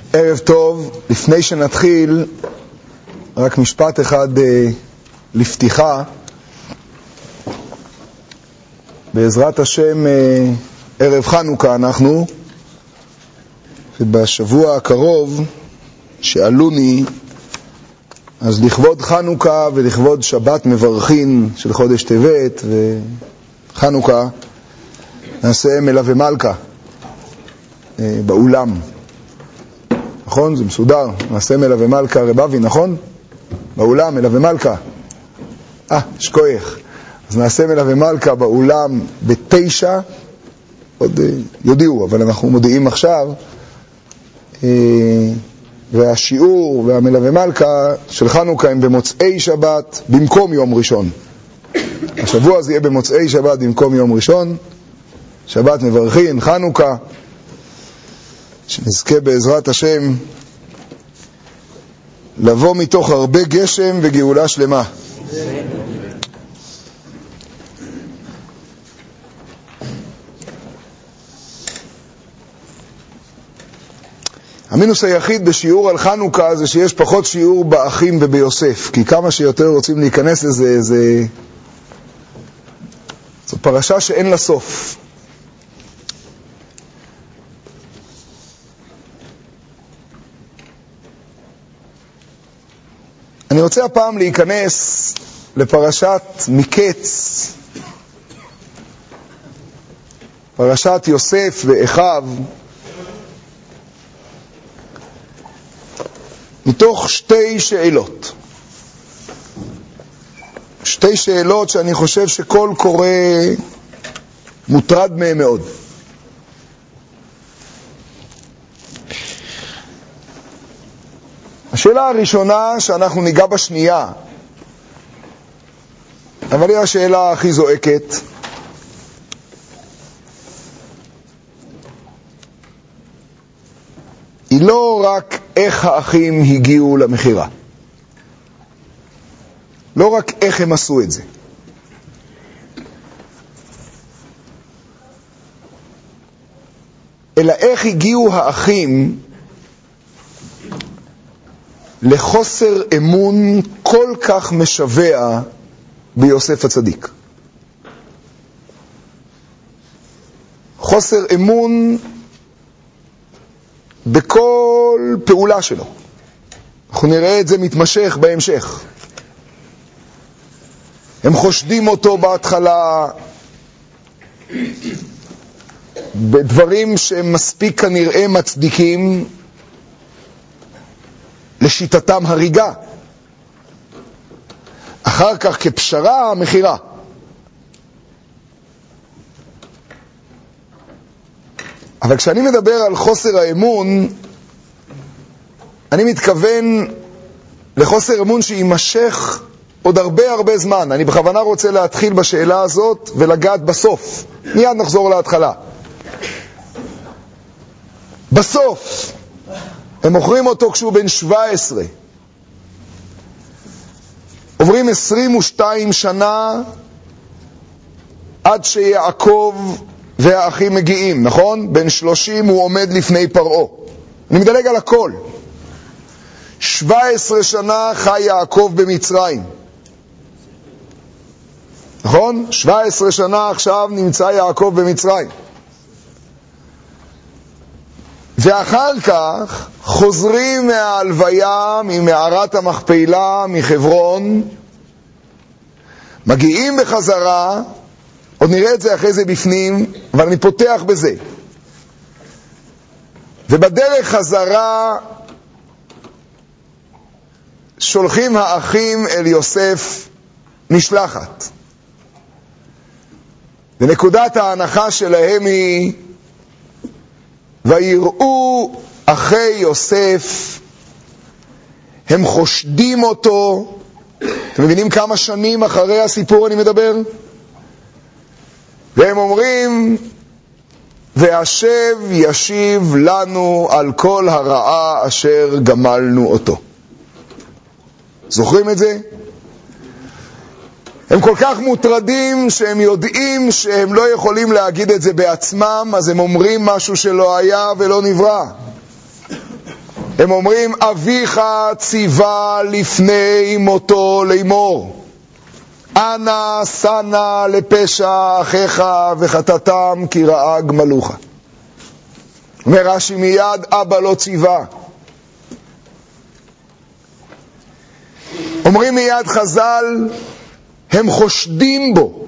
ערב טוב. לפני שנתחיל, רק משפט אחד לפתיחה. בעזרת השם ערב חנוכה אנחנו, ובשבוע הקרוב שעלוני, אז לכבוד חנוכה ולכבוד שבת מברכין של חודש טבת וחנוכה, נעשה מלווה מלכה באולם. נכון? זה מסודר. נעשה מלווה מלכה רבבי, נכון? באולם מלווה מלכה. שקוייך. אז נעשה מלווה מלכה באולם ב9, עוד יודיעו, אבל אנחנו מודיעים עכשיו. והשיעור והמלווה מלכה של חנוכה הם במוצאי שבת במקום יום ראשון. השבוע זה יהיה במוצאי שבת במקום יום ראשון. שבת מברכין, חנוכה, שנזכה בעזרת השם לבוא מתוך הרבה גשם וגאולה שלמה. המינוס היחיד בשיעור על חנוכה זה שיש פחות שיעור באחים וביוסף, כי כמה שיותר רוצים להיכנס לזה, זו פרשה שאין לה סוף. אני רוצה הפעם להיכנס לפרשת מקץ, פרשת יוסף ואחיו, מתוך שתי שאלות. שתי שאלות שאני חושב שכל קורא מוטרד מהם מאוד. השאלה הראשונה שאנחנו ניגע בשנייה, אבל היא השאלה הכי זועקת. היא לא רק איך האחים הגיעו למחירה, לא רק איך הם עשו את זה, אלא איך הגיעו האחים לחוסר אמון כל כך משווה ביוסף הצדיק. חוסר אמון בכל פעולה שלו. אנחנו נראה את זה מתמשך בהמשך. הם חושדים אותו בהתחלה בדברים שהם מספיק כנראה מצדיקים לשיטתם הריגה. אחר כך כפשרה מחירה. אבל כשאני מדבר על חוסר האמון, אני מתכוון לחוסר אמון שימשך עוד הרבה זמן. אני בכוונה רוצה להתחיל בשאלה הזאת ולגעת בסוף. מיד נחזור להתחלה. בסוף הם מוכרים אותו כשהוא בן 17. עוברים 22 שנה עד שיעקב והאחים מגיעים, נכון? בן 30 הוא עומד לפני פרעה. אני מדלג על הכל. 17 שנה חי יעקב במצרים. נכון? 17 שנה עכשיו נמצא יעקב במצרים. ואחר כך חוזרים מההלוויה, ממערת המכפלה, מחברון, מגיעים בחזרה, עוד נראה את זה אחרי זה בפנים, אבל אני פותח בזה. ובדרך חזרה שולחים האחים אל יוסף משלחת. ונקודת ההנחה שלהם היא, ויראו אחי יוסף, הם חושדים אותו. אתם מבינים כמה שנים אחרי הסיפור אני מדבר? והם אומרים, והשב ישיב לנו על כל הרעה אשר גמלנו אותו. זוכרים את זה? הם כל כך מוטרדים שהם יודעים שהם לא יכולים להגיד את זה בעצמם, אז הם אומרים משהו שלא היה ולא נברא. הם אומרים, אביך ציווה לפני מותו לאמור, אנא סנה לפשע אחיך וחטאתם כי רעה גמלוך. אומר רש"י, מיד אבא לא ציווה. אומרים מיד חז"ל, הם חושדים בו.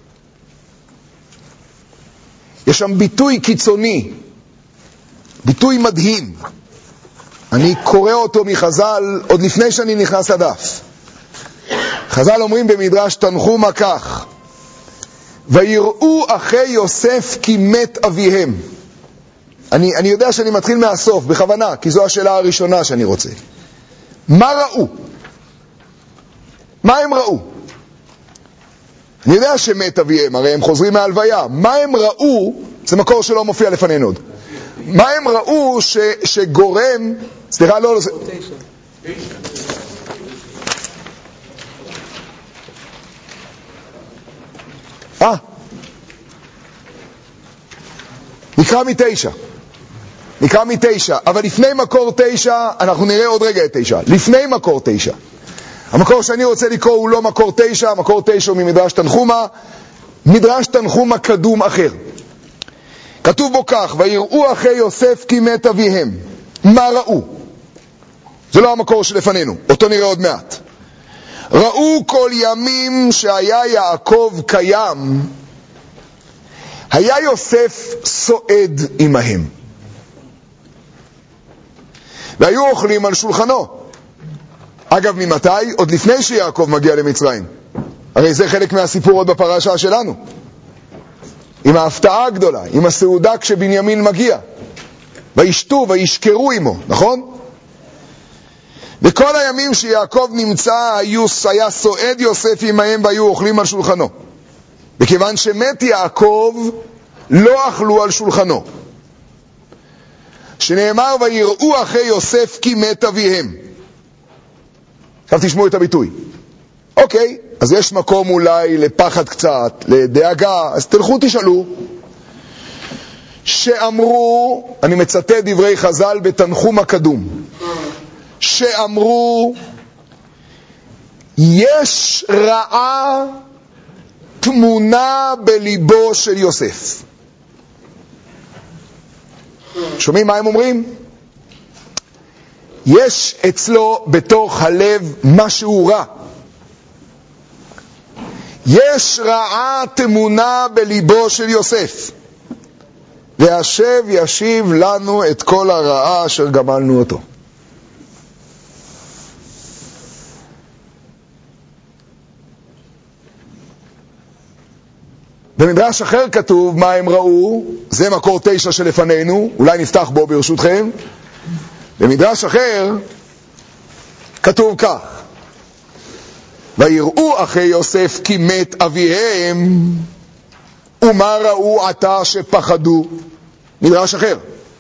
יש שם ביטוי קיצוני, ביטוי מדהים. אני קורא אותו מחז"ל עוד לפני שאני נכנס לדף. חז"ל אומרים במדרש תנחומא כך, ויראו אחי יוסף כי מת אביהם. אני יודע שאני מתחיל מהסוף בכוונה, כי זו השאלה הראשונה שאני רוצה. מה ראו? מה הם ראו? אני יודע שמת אביהם, הרי הם חוזרים מהלוויה. מה הם ראו? זה מקור שלא מופיע לפנינו עוד. מה הם ראו שגורם... סליחה, לא... נקרא מתשע, אבל לפני מקור 9, אנחנו נראה עוד רגע את 9. לפני מקור 9. המקור שאני רוצה לקרוא הוא לא מקור 9, מקור 9 הוא ממדרש תנחומא, מדרש תנחומא קדום אחר. כתוב בו כך, ויראו אחי יוסף כי מת אביהם. מה ראו? זה לא המקור שלפנינו, אותו נראה עוד מעט. ראו כל ימים שהיה יעקב קיים, היה יוסף סועד עמהם. והיו אוכלים על שולחנו. אגב, ממתי? עוד לפני שיעקב מגיע למצרים. הרי זה חלק מהסיפור עוד בפרשה שלנו. עם ההפתעה הגדולה, עם הסעודה כשבנימין מגיע. וישתו וישכרו עמו, נכון? בכל הימים שיעקב נמצא, היה סועד יוסף עמהם והיו אוכלים על שולחנו. וכיוון שמת יעקב, לא אכלו על שולחנו. שנאמר, ויראו אחי יוסף כי מת אביהם. עכשיו תשמעו את הביטוי. אוקיי, אז יש מקום אולי לפחד קצת, לדאגה, אז תלכו תשאלו. שאמרו, אני מצטט דברי חז"ל בתנחומא קדום, שאמרו, יש רעה תמונה בליבו של יוסף. שומעים מה הם אומרים? יש אצלו בתוך הלב משהו רע. יש רעה תמונה בליבו של יוסף. והשב ישיב לנו את כל הרעה אשר גמלנו אותו. במדרש אחר כתוב מה הם ראו, זה מקור 9 שלפנינו, אולי נפתח בו ברשותכם. במדרש אחר כתוב כך, ויראו אחי יוסף כי מת אביהם, ומה ראו עתה שפחדו. מדרש אחר,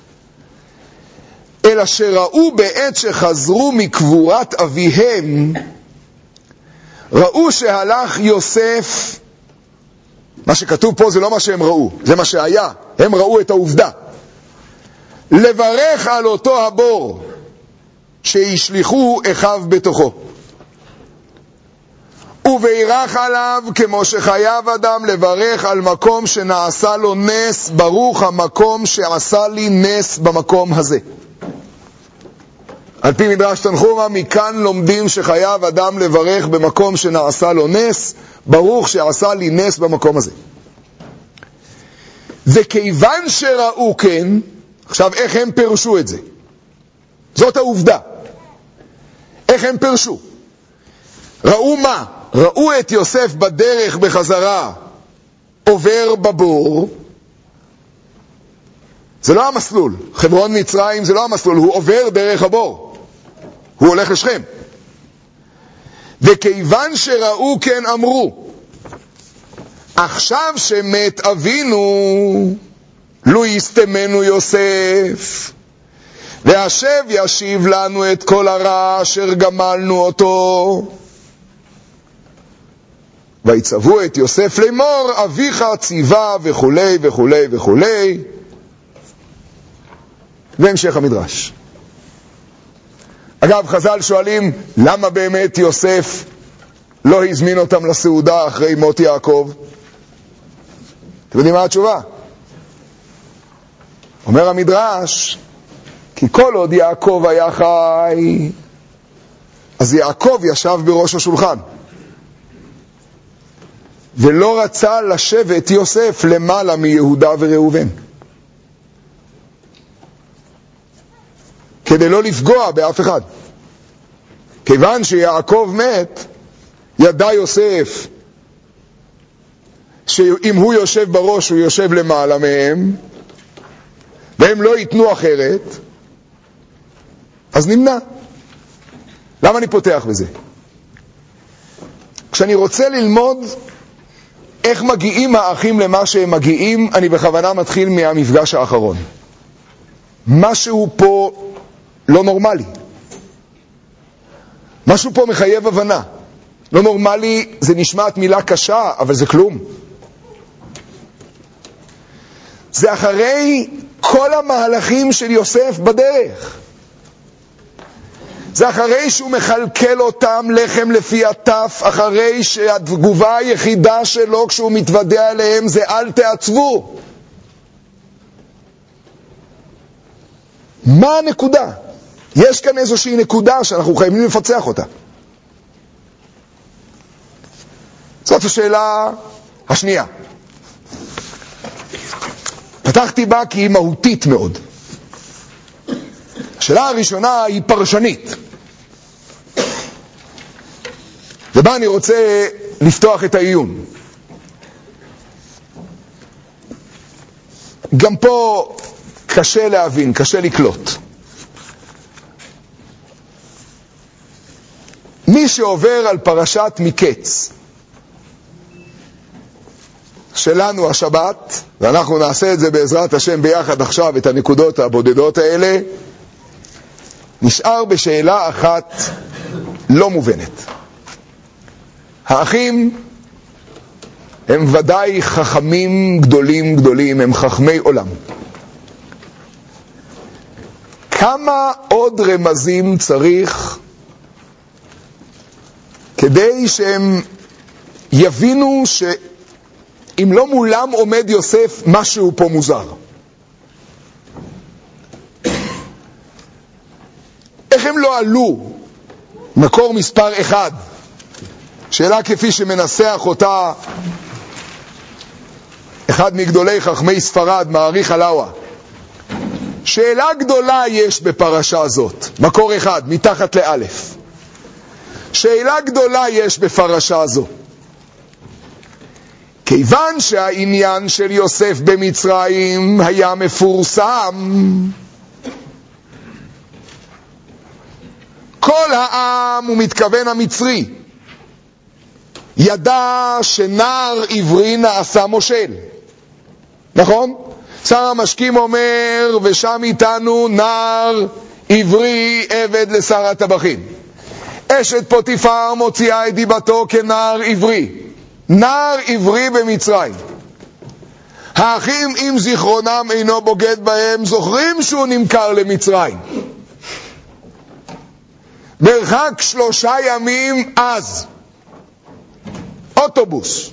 אלא שראו בעת שחזרו מקבורת אביהם, ראו שהלך יוסף. מה שכתוב פה זה לא מה שהם ראו, זה מה שהיה. הם ראו את העובדה. לברך על אותו הבור שישליחו אחיו בתוכו. ובירך עליו כמו שחייב אדם לברך על מקום שנעשה לו נס, ברוך המקום שעשה לי נס במקום הזה. על פי מדרש תנחומא, מכאן לומדים שחייב אדם לברך במקום שנעשה לו נס, ברוך שעשה לי נס במקום הזה. וכיוון שראו כן, עכשיו איך הם פרשו את זה? זאת העובדה. איך הם פרשו? ראו מה? ראו את יוסף בדרך בחזרה עובר בבור. זה לא המסלול. חברון מצרים זה לא המסלול, הוא עובר דרך הבור. הוא הולך לשכם. וכיוון שראו כן אמרו, עכשיו שמת אבינו, לו יסתמנו יוסף, והשב ישיב לנו את כל הרע אשר גמלנו אותו. ויצוו את יוסף לאמור, אביך ציווה וכולי וכולי וכולי. והמשך המדרש. אגב, חז"ל שואלים, למה באמת יוסף לא הזמין אותם לסעודה אחרי מות יעקב? אתם יודעים מה התשובה? אומר המדרש, כי כל עוד יעקב היה חי, אז יעקב ישב בראש השולחן, ולא רצה לשבת יוסף למעלה מיהודה וראובן, כדי לא לפגוע באף אחד. כיוון שיעקב מת, ידע יוסף שאם הוא יושב בראש הוא יושב למעלה מהם, והם לא ייתנו אחרת, אז נמנע. למה אני פותח בזה? כשאני רוצה ללמוד איך מגיעים האחים למה שהם מגיעים, אני בכוונה מתחיל מהמפגש האחרון. משהו פה לא נורמלי. משהו פה מחייב הבנה. לא נורמלי, זה נשמעת מילה קשה, אבל זה כלום. זה אחרי כל המהלכים של יוסף בדרך. זה אחרי שהוא מחלקל אותם לחם לפי הטף, אחרי שהתגובה היחידה שלו כשהוא מתוודע אליהם זה אל תעצבו. מה הנקודה? יש כאן איזושהי נקודה שאנחנו חייבים לפצח אותה. זאת השאלה השנייה. פתחתי בה כי היא מהותית מאוד. השאלה הראשונה היא פרשנית. ובה אני רוצה לפתוח את העיון. גם פה קשה להבין, קשה לקלוט. מי שעובר על פרשת מקץ שלנו השבת, ואנחנו נעשה את זה בעזרת השם ביחד עכשיו, את הנקודות הבודדות האלה, נשאר בשאלה אחת לא מובנת. האחים הם ודאי חכמים גדולים גדולים, הם חכמי עולם. כמה עוד רמזים צריך כדי שהם יבינו שאם לא מולם עומד יוסף, משהו פה מוזר? איך הם לא עלו? מקור מספר 1, שאלה כפי שמנסח אותה אחד מגדולי חכמי ספרד, מעריך הלאווה. שאלה גדולה יש בפרשה הזאת, מקור 1, מתחת לאלף. שאלה גדולה יש בפרשה הזו. כיוון שהעניין של יוסף במצרים היה מפורסם, כל העם, הוא מתכוון המצרי, ידע שנער עברי נעשה מושל. נכון? שר המשקים אומר, ושם איתנו נער עברי עבד לשר הטבחים. אשת פוטיפר מוציאה את דיבתו כנער עברי. נער עברי במצרים. האחים, אם זיכרונם אינו בוגד בהם, זוכרים שהוא נמכר למצרים. מרחק 3 ימים אז. אוטובוס.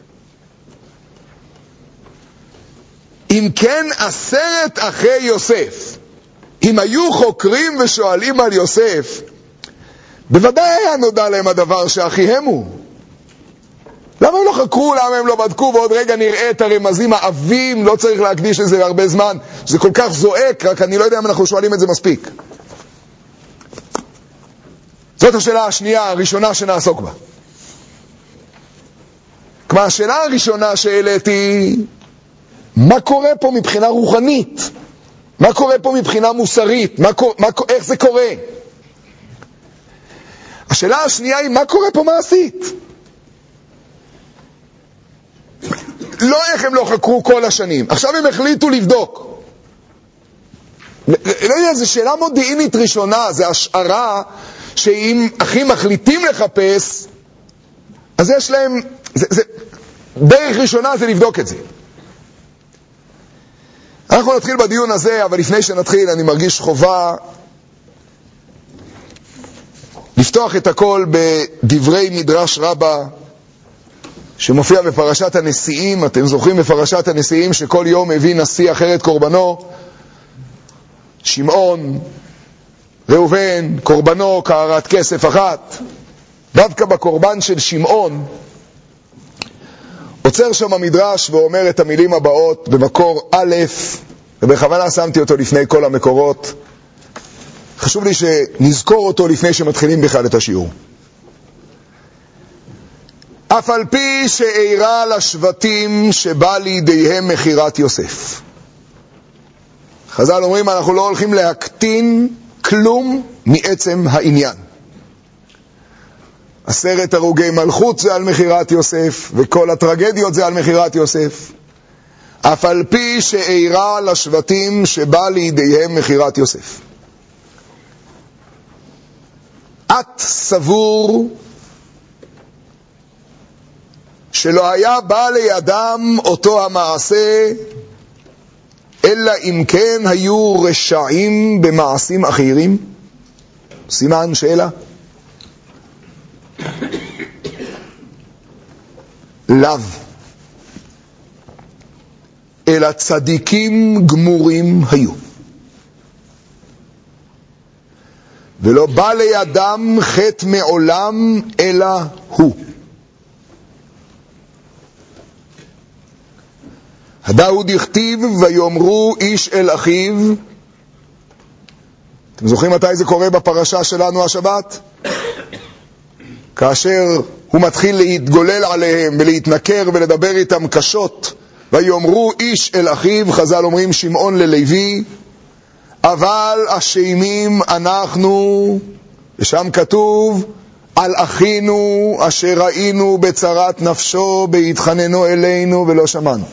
אם כן 10 אחי יוסף, אם היו חוקרים ושואלים על יוסף, בוודאי היה נודע להם הדבר שאחיהם הוא. למה הם לא חקרו, למה הם לא בדקו, ועוד רגע נראה את הרמזים העבים, לא צריך להקדיש לזה הרבה זמן, זה כל כך זועק, רק אני לא יודע אם אנחנו שואלים את זה מספיק. זאת השאלה השנייה, הראשונה שנעסוק בה. כמו השאלה הראשונה שהעליתי, מה קורה פה מבחינה רוחנית? מה קורה פה מבחינה מוסרית? איך זה קורה? השאלה השנייה היא, מה קורה פה מעשית? לא איך הם לא חקרו כל השנים. עכשיו הם החליטו לבדוק. לא יודע, זו שאלה מודיעינית ראשונה, זו השערה שאם אחים מחליטים לחפש, אז יש להם, דרך ראשונה זה לבדוק את זה. אנחנו נתחיל בדיון הזה, אבל לפני שנתחיל אני מרגיש חובה לפתוח את הכל בדברי מדרש רבה שמופיע בפרשת הנשיאים. אתם זוכרים בפרשת הנשיאים שכל יום הביא נשיא אחר את קורבנו? שמעון, ראובן, קורבנו קערת כסף אחת. דווקא בקורבן של שמעון עוצר שם המדרש ואומר את המילים הבאות במקור א', ובכוונה שמתי אותו לפני כל המקורות. חשוב לי שנזכור אותו לפני שמתחילים בכלל את השיעור. אף על פי שאירה לשבטים שבא לידיהם מחירת יוסף. חז"ל אומרים, אנחנו לא הולכים להקטין כלום מעצם העניין. 10 הרוגי מלכות זה על מחירת יוסף, וכל הטרגדיות זה על מחירת יוסף. אף על פי שאירה לשבטים שבא לידיהם מחירת יוסף. את סבור שלא היה בא לידם אותו המעשה, אלא אם כן היו רשעים במעשים אחרים? סימן שאלה. לאו, אלא צדיקים גמורים היו, ולא בא לידם חטא מעולם אלא הוא. הדאו דכתיב ויאמרו איש אל אחיו. אתם זוכרים מתי זה קורה בפרשה שלנו השבת? כאשר הוא מתחיל להתגולל עליהם ולהתנכר ולדבר איתם קשות. ויאמרו איש אל אחיו, חז"ל אומרים שמעון ללוי, אבל אשמים אנחנו, ושם כתוב על אחינו אשר ראינו בצרת נפשו בהתחננו אלינו ולא שמענו.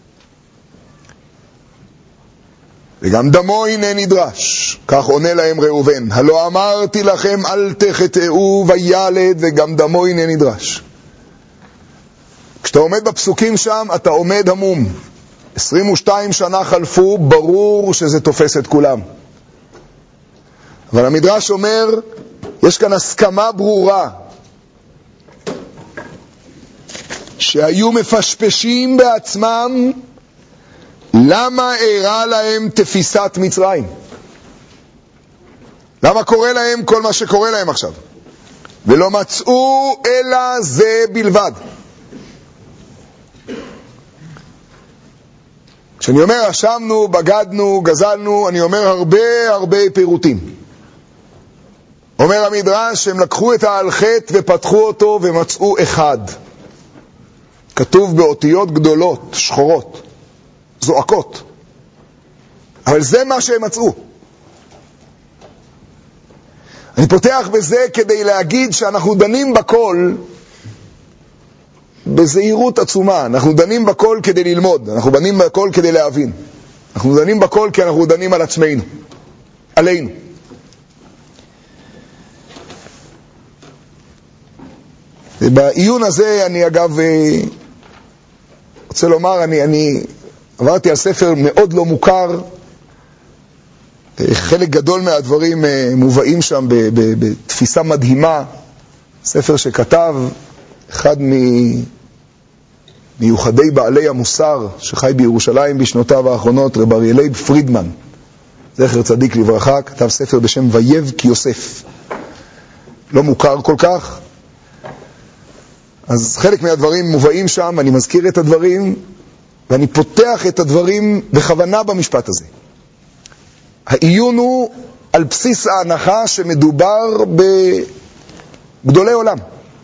וגם דמו הנה נדרש. כך עונה להם ראובן, הלא אמרתי לכם אל תחטאו וילד, וגם דמו הנה נדרש. כשאתה עומד בפסוקים שם אתה עומד המום. 22 שנה חלפו, ברור שזה תופס את כולם. אבל המדרש אומר, יש כאן הסכמה ברורה שהיו מפשפשים בעצמם למה אירה להם תפיסת מצרים? למה קורה להם כל מה שקורה להם עכשיו? ולא מצאו אלא זה בלבד. כשאני אומר אשמנו, בגדנו, גזלנו, אני אומר הרבה פירוטים. אומר המדרש שהם לקחו את החטא ופתחו אותו ומצאו אחד. כתוב באותיות גדולות, שחורות, זועקות. אבל זה מה שהם מצאו. אני פותח בזה כדי להגיד שאנחנו דנים בכל בזהירות עצומה. אנחנו דנים בכל כדי ללמוד, אנחנו דנים בכל כדי להבין. אנחנו דנים בכל כי אנחנו דנים על עצמנו, עלינו. ובעיון הזה אני אגב רוצה לומר, אני עברתי על ספר מאוד לא מוכר, חלק גדול מהדברים מובאים שם בתפיסה מדהימה, ספר שכתב אחד מיוחדי בעלי המוסר שחי בירושלים בשנותיו האחרונות, רב אריה לייב פרידמן, זכר צדיק לברכה, כתב ספר בשם ויבק יוסף, לא מוכר כל כך. אז חלק מהדברים מובאים שם, אני מזכיר את הדברים ואני פותח את הדברים בכוונה במשפט הזה. העיון הוא על בסיס ההנחה שמדובר בגדולי עולם.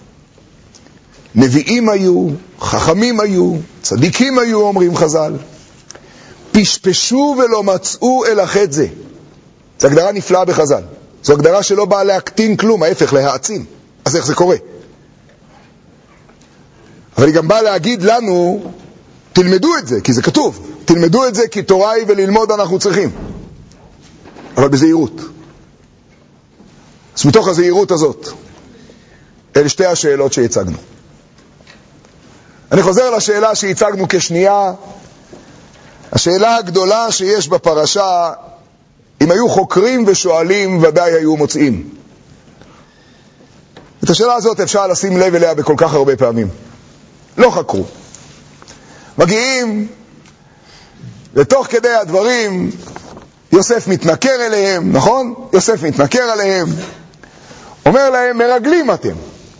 נביאים היו, חכמים היו, צדיקים היו, אומרים חז"ל. פשפשו ולא מצאו אלא חטא זה. זו הגדרה נפלאה בחז"ל. זו הגדרה שלא באה להקטין כלום, ההפך, להעצים. אז איך זה קורה? אבל היא גם באה להגיד לנו, תלמדו את זה, כי זה כתוב. תלמדו את זה כי תורה היא וללמוד אנחנו צריכים. אבל בזהירות. אז מתוך הזהירות הזאת, אלה שתי השאלות שהצגנו. אני חוזר לשאלה שהצגנו כשנייה. השאלה הגדולה שיש בפרשה, אם היו חוקרים ושואלים ודאי היו מוצאים. את השאלה הזאת אפשר לשים לב אליה בכל כך הרבה פעמים. לא חקרו. מגיעים, לתוך כדי הדברים, יוסף מתנכר אליהם, נכון? יוסף מתנכר עליהם, אומר להם, מרגלים אתם.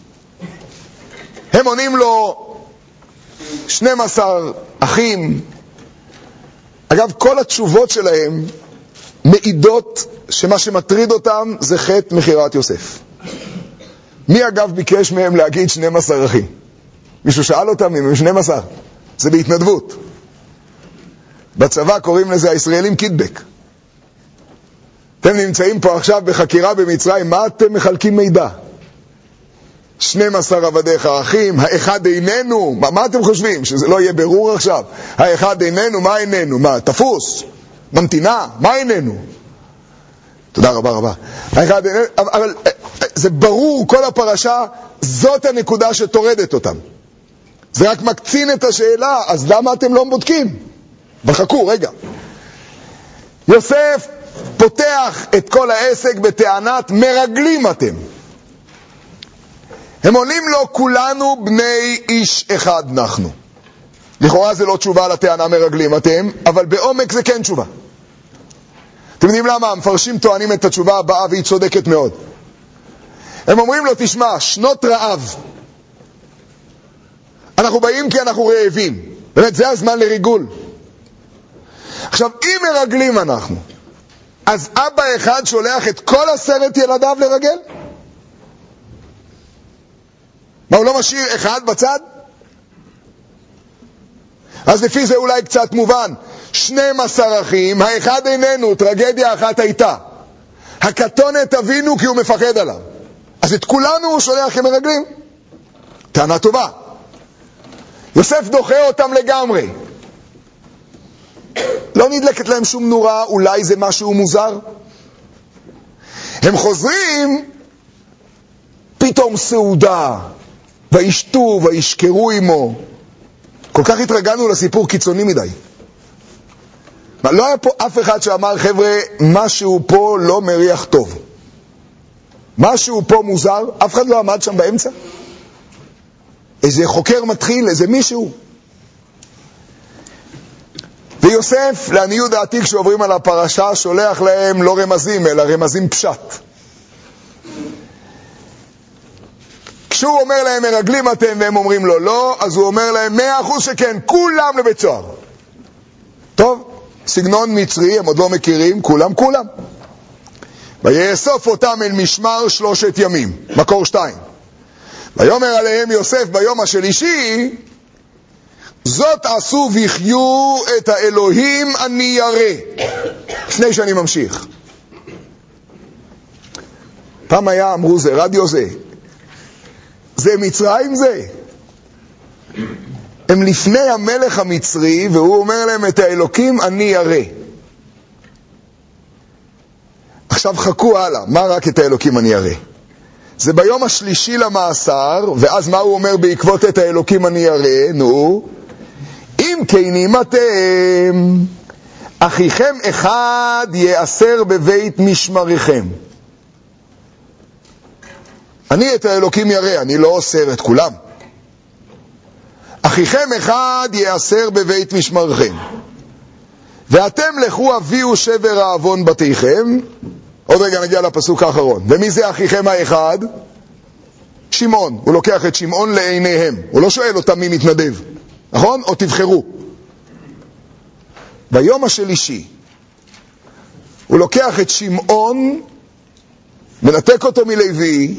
הם עונים לו 12 אחים. אגב, כל התשובות שלהם מעידות שמה שמטריד אותם זה חטא מחירת יוסף. מי אגב ביקש מהם להגיד 12 אחים? מישהו שאל אותם אם הם 12? זה בהתנדבות. בצבא קוראים לזה הישראלים קידבק. אתם נמצאים פה עכשיו בחקירה במצרים, מה אתם מחלקים מידע? 12 עבדיך אחים, האחד איננו, מה אתם חושבים? שזה לא יהיה ברור עכשיו? האחד איננו, מה איננו? מה, תפוס? ממתינה? מה איננו? תודה רבה רבה. האחד איננו, אבל זה ברור, כל הפרשה, זאת הנקודה שתורדת אותם. זה רק מקצין את השאלה, אז למה אתם לא בודקים? וחכו, רגע. יוסף פותח את כל העסק בטענת מרגלים אתם. הם עונים לו, כולנו בני איש אחד אנחנו. לכאורה זה לא תשובה לטענה מרגלים אתם, אבל בעומק זה כן תשובה. אתם יודעים למה? המפרשים טוענים את התשובה הבאה והיא צודקת מאוד. הם אומרים לו, תשמע, שנות רעב. אנחנו באים כי אנחנו רעבים. באמת, זה הזמן לריגול. עכשיו, אם מרגלים אנחנו, אז אבא אחד שולח את כל 10 ילדיו לרגל? מה, הוא לא משאיר אחד בצד? אז לפי זה אולי קצת מובן. 12 אחים, האחד איננו, טרגדיה אחת הייתה. הקטונת אבינו כי הוא מפחד עליו. אז את כולנו הוא שולח כמרגלים. טענה טובה. יוסף דוחה אותם לגמרי. לא נדלקת להם שום נורה, אולי זה משהו מוזר. הם חוזרים, פתאום סעודה, וישתו וישכרו עמו. כל כך התרגלנו לסיפור קיצוני מדי. לא היה פה אף אחד שאמר, חבר'ה, משהו פה לא מריח טוב. משהו פה מוזר, אף אחד לא עמד שם באמצע. איזה חוקר מתחיל, איזה מישהו. ויוסף, לעניות דעתי, כשעוברים על הפרשה, שולח להם לא רמזים, אלא רמזים פשט. כשהוא אומר להם, מרגלים אתם, והם אומרים לו לא, אז הוא אומר להם, 100% שכן, כולם לבית סוהר. טוב, סגנון מצרי, הם עוד לא מכירים, כולם. ויאסוף אותם אל משמר 3 ימים, מקור 2. ויאמר עליהם יוסף ביום השלישי, זאת עשו ויחיו את האלוהים אני ירא. לפני שאני ממשיך. פעם היה, אמרו זה, רדיו זה מצרים זה. הם לפני המלך המצרי, והוא אומר להם את האלוקים אני ירא. עכשיו חכו הלאה, מה רק את האלוקים אני ירא? זה ביום השלישי למאסר, ואז מה הוא אומר בעקבות את האלוקים אני ירא? נו, אם כנים אתם, אחיכם אחד יאסר בבית משמריכם. אני את האלוקים ירא, אני לא אוסר את כולם. אחיכם אחד יאסר בבית משמריכם. ואתם לכו הביאו שבר העוון בתיכם. עוד רגע נגיע לפסוק האחרון. ומי זה אחיכם האחד? שמעון. הוא לוקח את שמעון לעיניהם. הוא לא שואל אותם מי מתנדב. נכון? או תבחרו. ביום השלישי הוא לוקח את שמעון, מנתק אותו מלוי.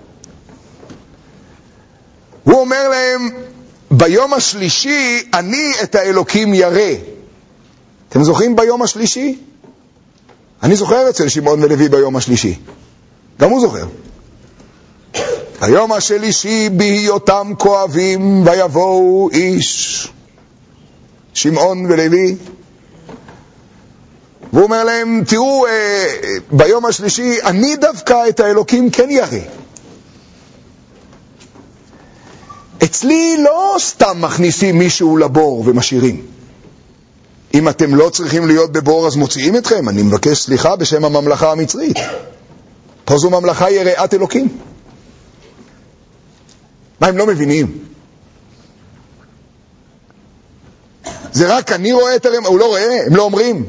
הוא אומר להם, ביום השלישי אני את האלוקים ירא. אתם זוכרים ביום השלישי? אני זוכר אצל שמעון ולוי ביום השלישי. גם הוא זוכר. ביום השלישי בהיותם כואבים ויבואו איש. שמעון ולוי. והוא אומר להם, תראו, ביום השלישי אני דווקא את האלוקים כן ירא. אצלי לא סתם מכניסים מישהו לבור ומשאירים. אם אתם לא צריכים להיות בבור אז מוציאים אתכם. אני מבקש סליחה בשם הממלכה המצרית. פה זו ממלכה יראת אלוקים. מה, הם לא מבינים? זה רק אני רואה את הרמז, הוא לא רואה, הם לא אומרים.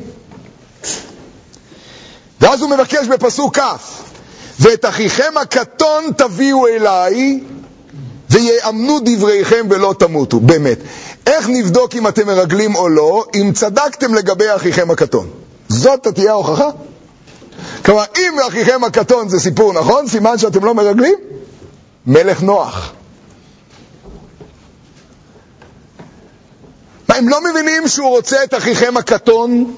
ואז הוא מבקש בפסוק כף, ואת אחיכם הקטון תביאו אליי, ויאמנו דבריכם ולא תמותו. באמת, איך נבדוק אם אתם מרגלים או לא, אם צדקתם לגבי אחיכם הקטון? זאת תהיה ההוכחה? כלומר, אם אחיכם הקטון זה סיפור נכון, סימן שאתם לא מרגלים? מלך נוח. מה, הם לא מבינים שהוא רוצה את אחיכם הקטון?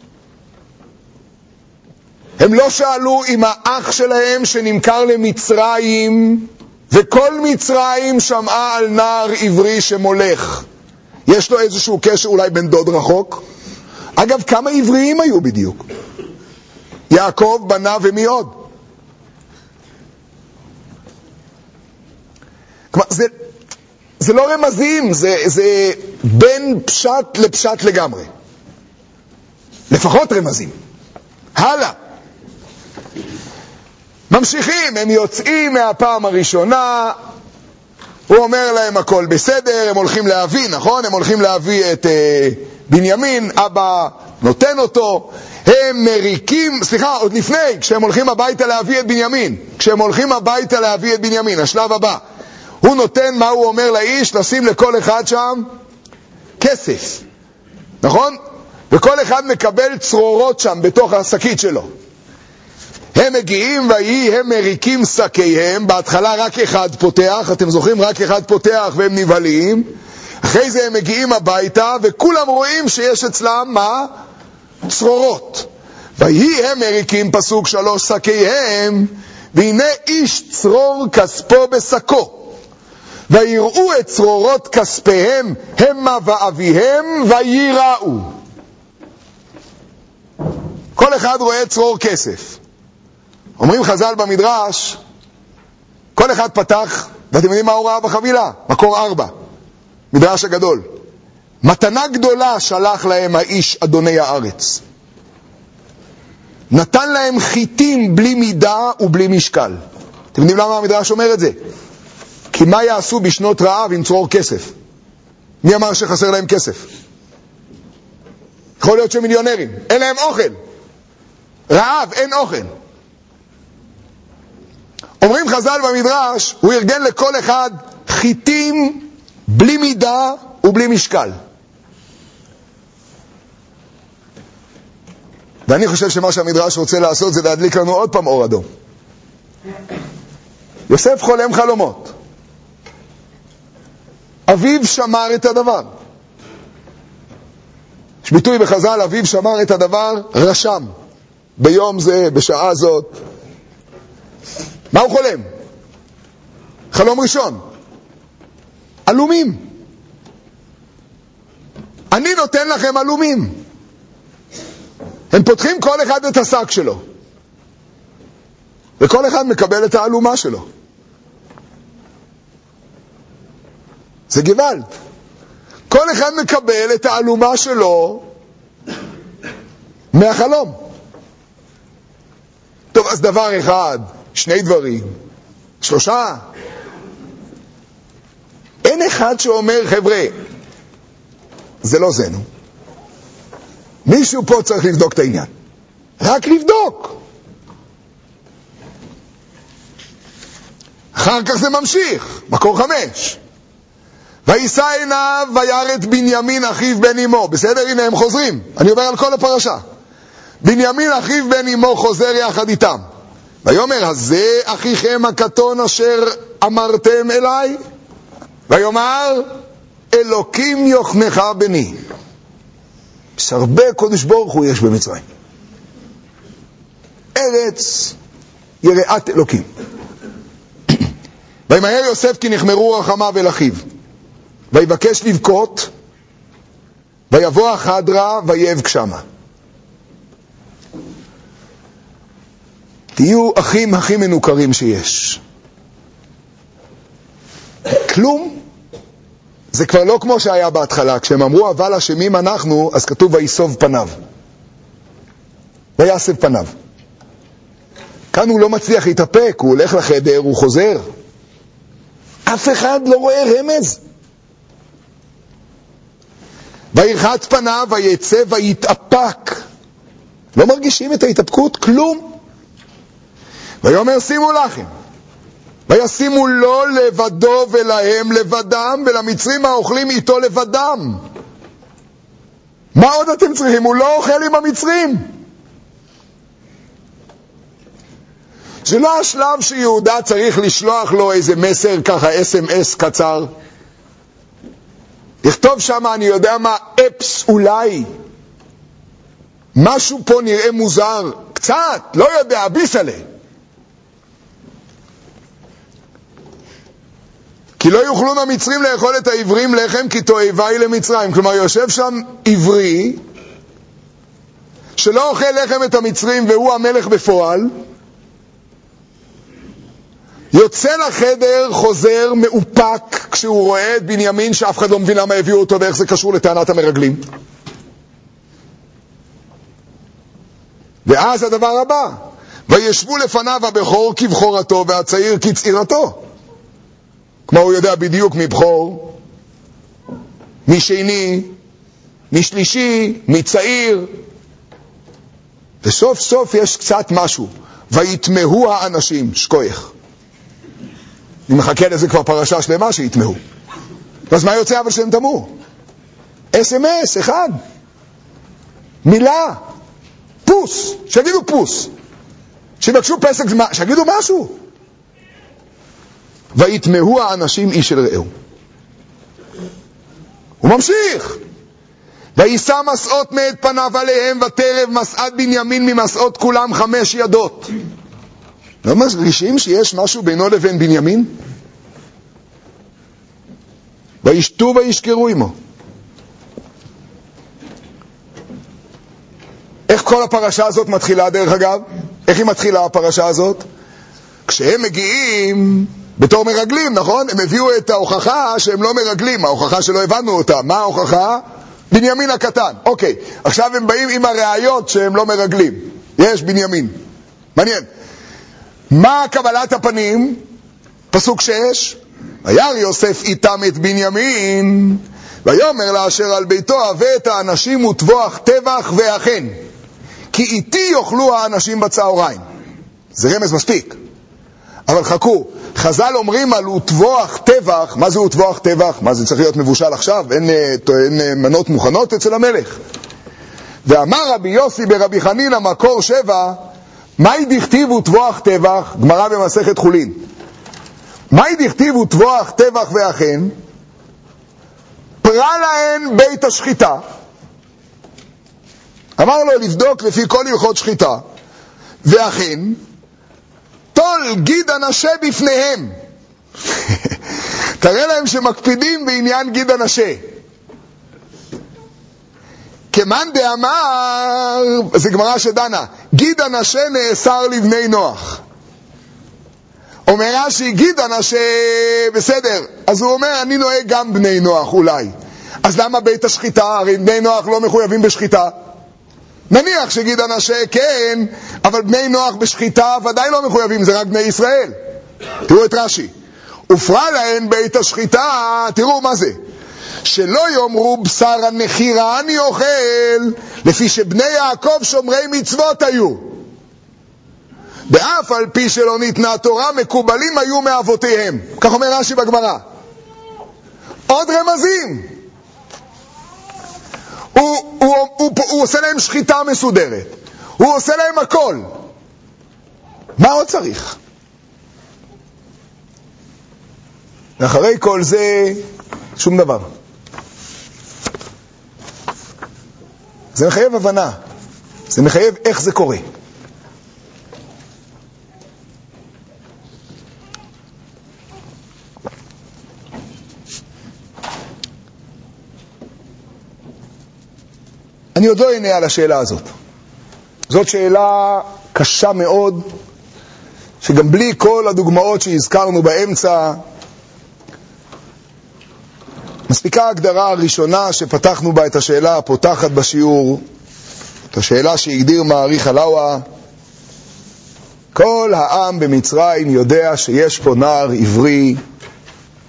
הם לא שאלו אם האח שלהם שנמכר למצרים, וכל מצרים שמעה על נער עברי שמולך. יש לו איזשהו קשר אולי בן דוד רחוק? אגב, כמה עבריים היו בדיוק? יעקב, בנה ומי עוד? כלומר, זה לא רמזים, זה בין פשט לפשט לגמרי. לפחות רמזים. הלאה. ממשיכים, הם יוצאים מהפעם הראשונה, הוא אומר להם הכל בסדר, הם הולכים להביא, נכון? הם הולכים להביא את בנימין, אבא נותן אותו, הם מריקים, סליחה, עוד לפני, כשהם הולכים הביתה להביא את בנימין, השלב הבא, הוא נותן, מה הוא אומר לאיש? לשים לכל אחד שם כסף, נכון? וכל אחד מקבל צרורות שם בתוך השקית שלו. הם מגיעים הם מריקים שקיהם, בהתחלה רק אחד פותח, אתם זוכרים? רק אחד פותח והם נבהלים, אחרי זה הם מגיעים הביתה וכולם רואים שיש אצלם מה? צרורות. הם מריקים, פסוק 3, שקיהם, והנה איש צרור כספו בשקו, ויראו את צרורות כספיהם המה ואביהם ויראו. כל אחד רואה צרור כסף. אומרים חז"ל במדרש, כל אחד פתח, ואתם יודעים מה הוא ראה בחבילה? מקור 4, מדרש הגדול. מתנה גדולה שלח להם האיש אדוני הארץ. נתן להם חיטים בלי מידה ובלי משקל. אתם יודעים למה המדרש אומר את זה? כי מה יעשו בשנות רעב עם צרור כסף? מי אמר שחסר להם כסף? יכול להיות שהם מיליונרים, אין להם אוכל. רעב, אין אוכל. אומרים חז"ל במדרש, הוא ארגן לכל אחד חיטים בלי מידה ובלי משקל. ואני חושב שמה שהמדרש רוצה לעשות זה להדליק לנו עוד פעם אור אדום. יוסף חולם חלומות. אביו שמר את הדבר. יש ביטוי בחז"ל, אביו שמר את הדבר, רשם. ביום זה, בשעה זאת. מה הוא חולם? חלום ראשון. אלומים. אני נותן לכם אלומים. הם פותחים כל אחד את השק שלו. וכל אחד מקבל את האלומה שלו. זה גוואלד. כל אחד מקבל את האלומה שלו מהחלום. טוב, אז דבר אחד, שני דברים, 3. אין אחד שאומר, חבר'ה, זה לא זנו. מישהו פה צריך לבדוק את העניין. רק לבדוק. אחר כך זה ממשיך, מקור 5. וישא עיניו וירא את בנימין אחיו בן אמו. בסדר? הנה הם חוזרים. אני עובר על כל הפרשה. בנימין אחיו בן אמו חוזר יחד איתם. ויאמר, הזה אחיכם הקטון אשר אמרתם אליי? ויאמר, אלוקים יוחנך בני. יש הרבה קודש ברוך הוא יש במצרים. ארץ יראת אלוקים. וימהר יוסף כי נחמרו רחמיו אל אחיו. ויבקש לבכות, ויבוא החדרה ויבך שמה. תהיו אחים הכי מנוכרים שיש. כלום. זה כבר לא כמו שהיה בהתחלה. כשהם אמרו אבל אשמים אנחנו, אז כתוב ויסוב פניו. ויסב פניו. כאן הוא לא מצליח להתאפק, הוא הולך לחדר, הוא חוזר. אף אחד לא רואה רמז. וירחץ פניו, ויצא, ויתאפק. לא מרגישים את ההתאפקות? כלום. ויאמר שימו לכם. וישימו לו לבדו ולהם לבדם, ולמצרים האוכלים איתו לבדם. מה עוד אתם צריכים? הוא לא אוכל עם המצרים. זה לא השלב שיהודה צריך לשלוח לו איזה מסר ככה, SMS קצר. לכתוב שם, אני יודע מה, אפס אולי. משהו פה נראה מוזר. קצת, לא יודע, ביסלה. כי לא יוכלו המצרים לאכול את העברים לחם, כי תועבה היא למצרים. כלומר, יושב שם עברי, שלא אוכל לחם את המצרים, והוא המלך בפועל, יוצא לחדר, חוזר, מאופק, כשהוא רואה את בנימין, שאף אחד לא מבין למה הביאו אותו, ואיך זה קשור לטענת המרגלים. ואז הדבר הבא, וישבו לפניו הבכור כבכורתו, והצעיר כצעירתו. כמו הוא יודע בדיוק מבכור, משני, משלישי, מצעיר. וסוף סוף יש קצת משהו. ויתמהו האנשים, שכוייך. אני מחכה לזה כבר פרשה שלמה שיתמהו. אז מה יוצא אבל שהם תמו? SMS, אחד. מילה. פוס. שיגידו פוס. שיבקשו פסק, שיגידו משהו. ויתמהו האנשים איש אל רעהו. הוא ממשיך. וישא מסעות מאת פניו עליהם, ותרב מסעת בנימין ממסעות כולם 5 ידות. לא מרגישים שיש משהו בינו לבין בנימין? וישתו וישכרו עמו. איך כל הפרשה הזאת מתחילה דרך אגב? איך היא מתחילה הפרשה הזאת? כשהם מגיעים בתור מרגלים, נכון? הם הביאו את ההוכחה שהם לא מרגלים, ההוכחה שלא הבנו אותה. מה ההוכחה? בנימין הקטן. אוקיי, עכשיו הם באים עם הראיות שהם לא מרגלים. יש בנימין. מעניין. מה קבלת הפנים? פסוק 6. וירא יוסף איתם את בנימין, ויאמר לאשר על ביתו הבא את האנשים וטבוח טבח ואכן, כי איתי יאכלו האנשים בצהריים. זה רמז מספיק. אבל חכו, חז"ל אומרים על וטבוח טבח. מה זה וטבוח טבח? מה זה צריך להיות מבושל עכשיו? אין מנות מוכנות אצל המלך. ואמר רבי יוסי ברבי חנינא מקור 7, מהי דכתיב וטבוח טבח? גמרא במסכת חולין. מהי דכתיב וטבוח טבח ואכן? פרע להן בית השחיטה. אמר לו לבדוק לפי כל הלכות שחיטה. ואכן תול גיד אנשה בפניהם. תראה להם שמקפידים בעניין גיד אנשה. כמאן דאמר, זה גמרא שדנה, גיד אנשה נאסר לבני נוח. אומר רש"י, גיד אנשה, בסדר, אז הוא אומר, אני נוהג גם בני נוח אולי. אז למה בית השחיטה? הרי בני נוח לא מחויבים בשחיטה. נניח שגיד אנשה כן, אבל בני נוח בשחיטה ודאי לא מחויבים, זה רק בני ישראל. תראו את רש"י. ופרע להן בית השחיטה, תראו מה זה. שלא יאמרו בשר הנחירה אני אוכל, לפי שבני יעקב שומרי מצוות היו. באף על פי שלא ניתנה תורה, מקובלים היו מאבותיהם. כך אומר רש"י בגמרא. עוד רמזים. הוא עושה להם שחיטה מסודרת. הוא עושה להם הכל. מה עוד צריך? ואחרי כל זה, שום דבר. זה מחייב הבנה. זה מחייב איך זה קורה. אני עוד לא אענה על השאלה הזאת. זאת שאלה קשה מאוד, שגם בלי כל הדוגמאות שהזכרנו באמצע, מספיקה ההגדרה הראשונה שפתחנו בה את השאלה הפותחת בשיעור, את השאלה שהגדיר מעריך הלאווה. כל העם במצרים יודע שיש פה נער עברי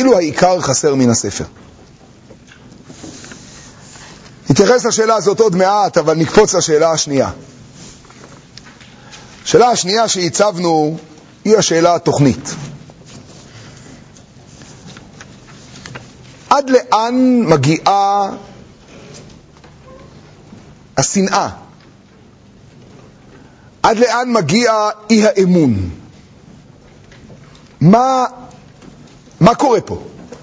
כאילו העיקר חסר מן הספר. נתייחס לשאלה הזאת עוד מעט, אבל נקפוץ לשאלה השנייה. השאלה השנייה שהצבנו היא השאלה התוכנית. עד לאן מגיעה השנאה? עד לאן מגיע אי האמון? מה קורה פה?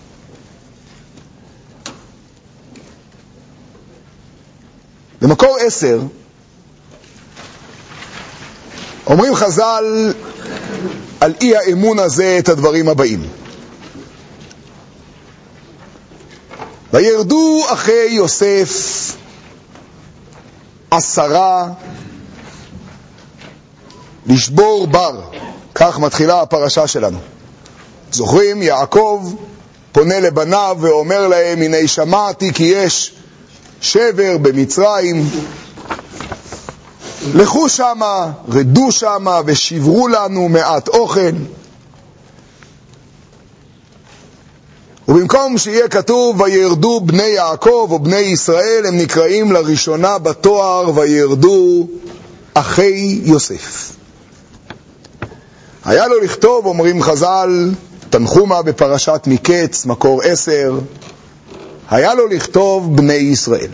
במקור 10 אומרים חז"ל על אי האמון הזה את הדברים הבאים. וירדו אחרי יוסף 10 לשבור בר. כך מתחילה הפרשה שלנו. זוכרים? יעקב פונה לבניו ואומר להם, הנה שמעתי כי יש שבר במצרים, לכו שמה, רדו שמה ושברו לנו מעט אוכל. ובמקום שיהיה כתוב וירדו בני יעקב או בני ישראל, הם נקראים לראשונה בתואר וירדו אחי יוסף. היה לו לכתוב, אומרים חז"ל, תנחומה בפרשת מקץ, מקור 10, היה לו לכתוב בני ישראל.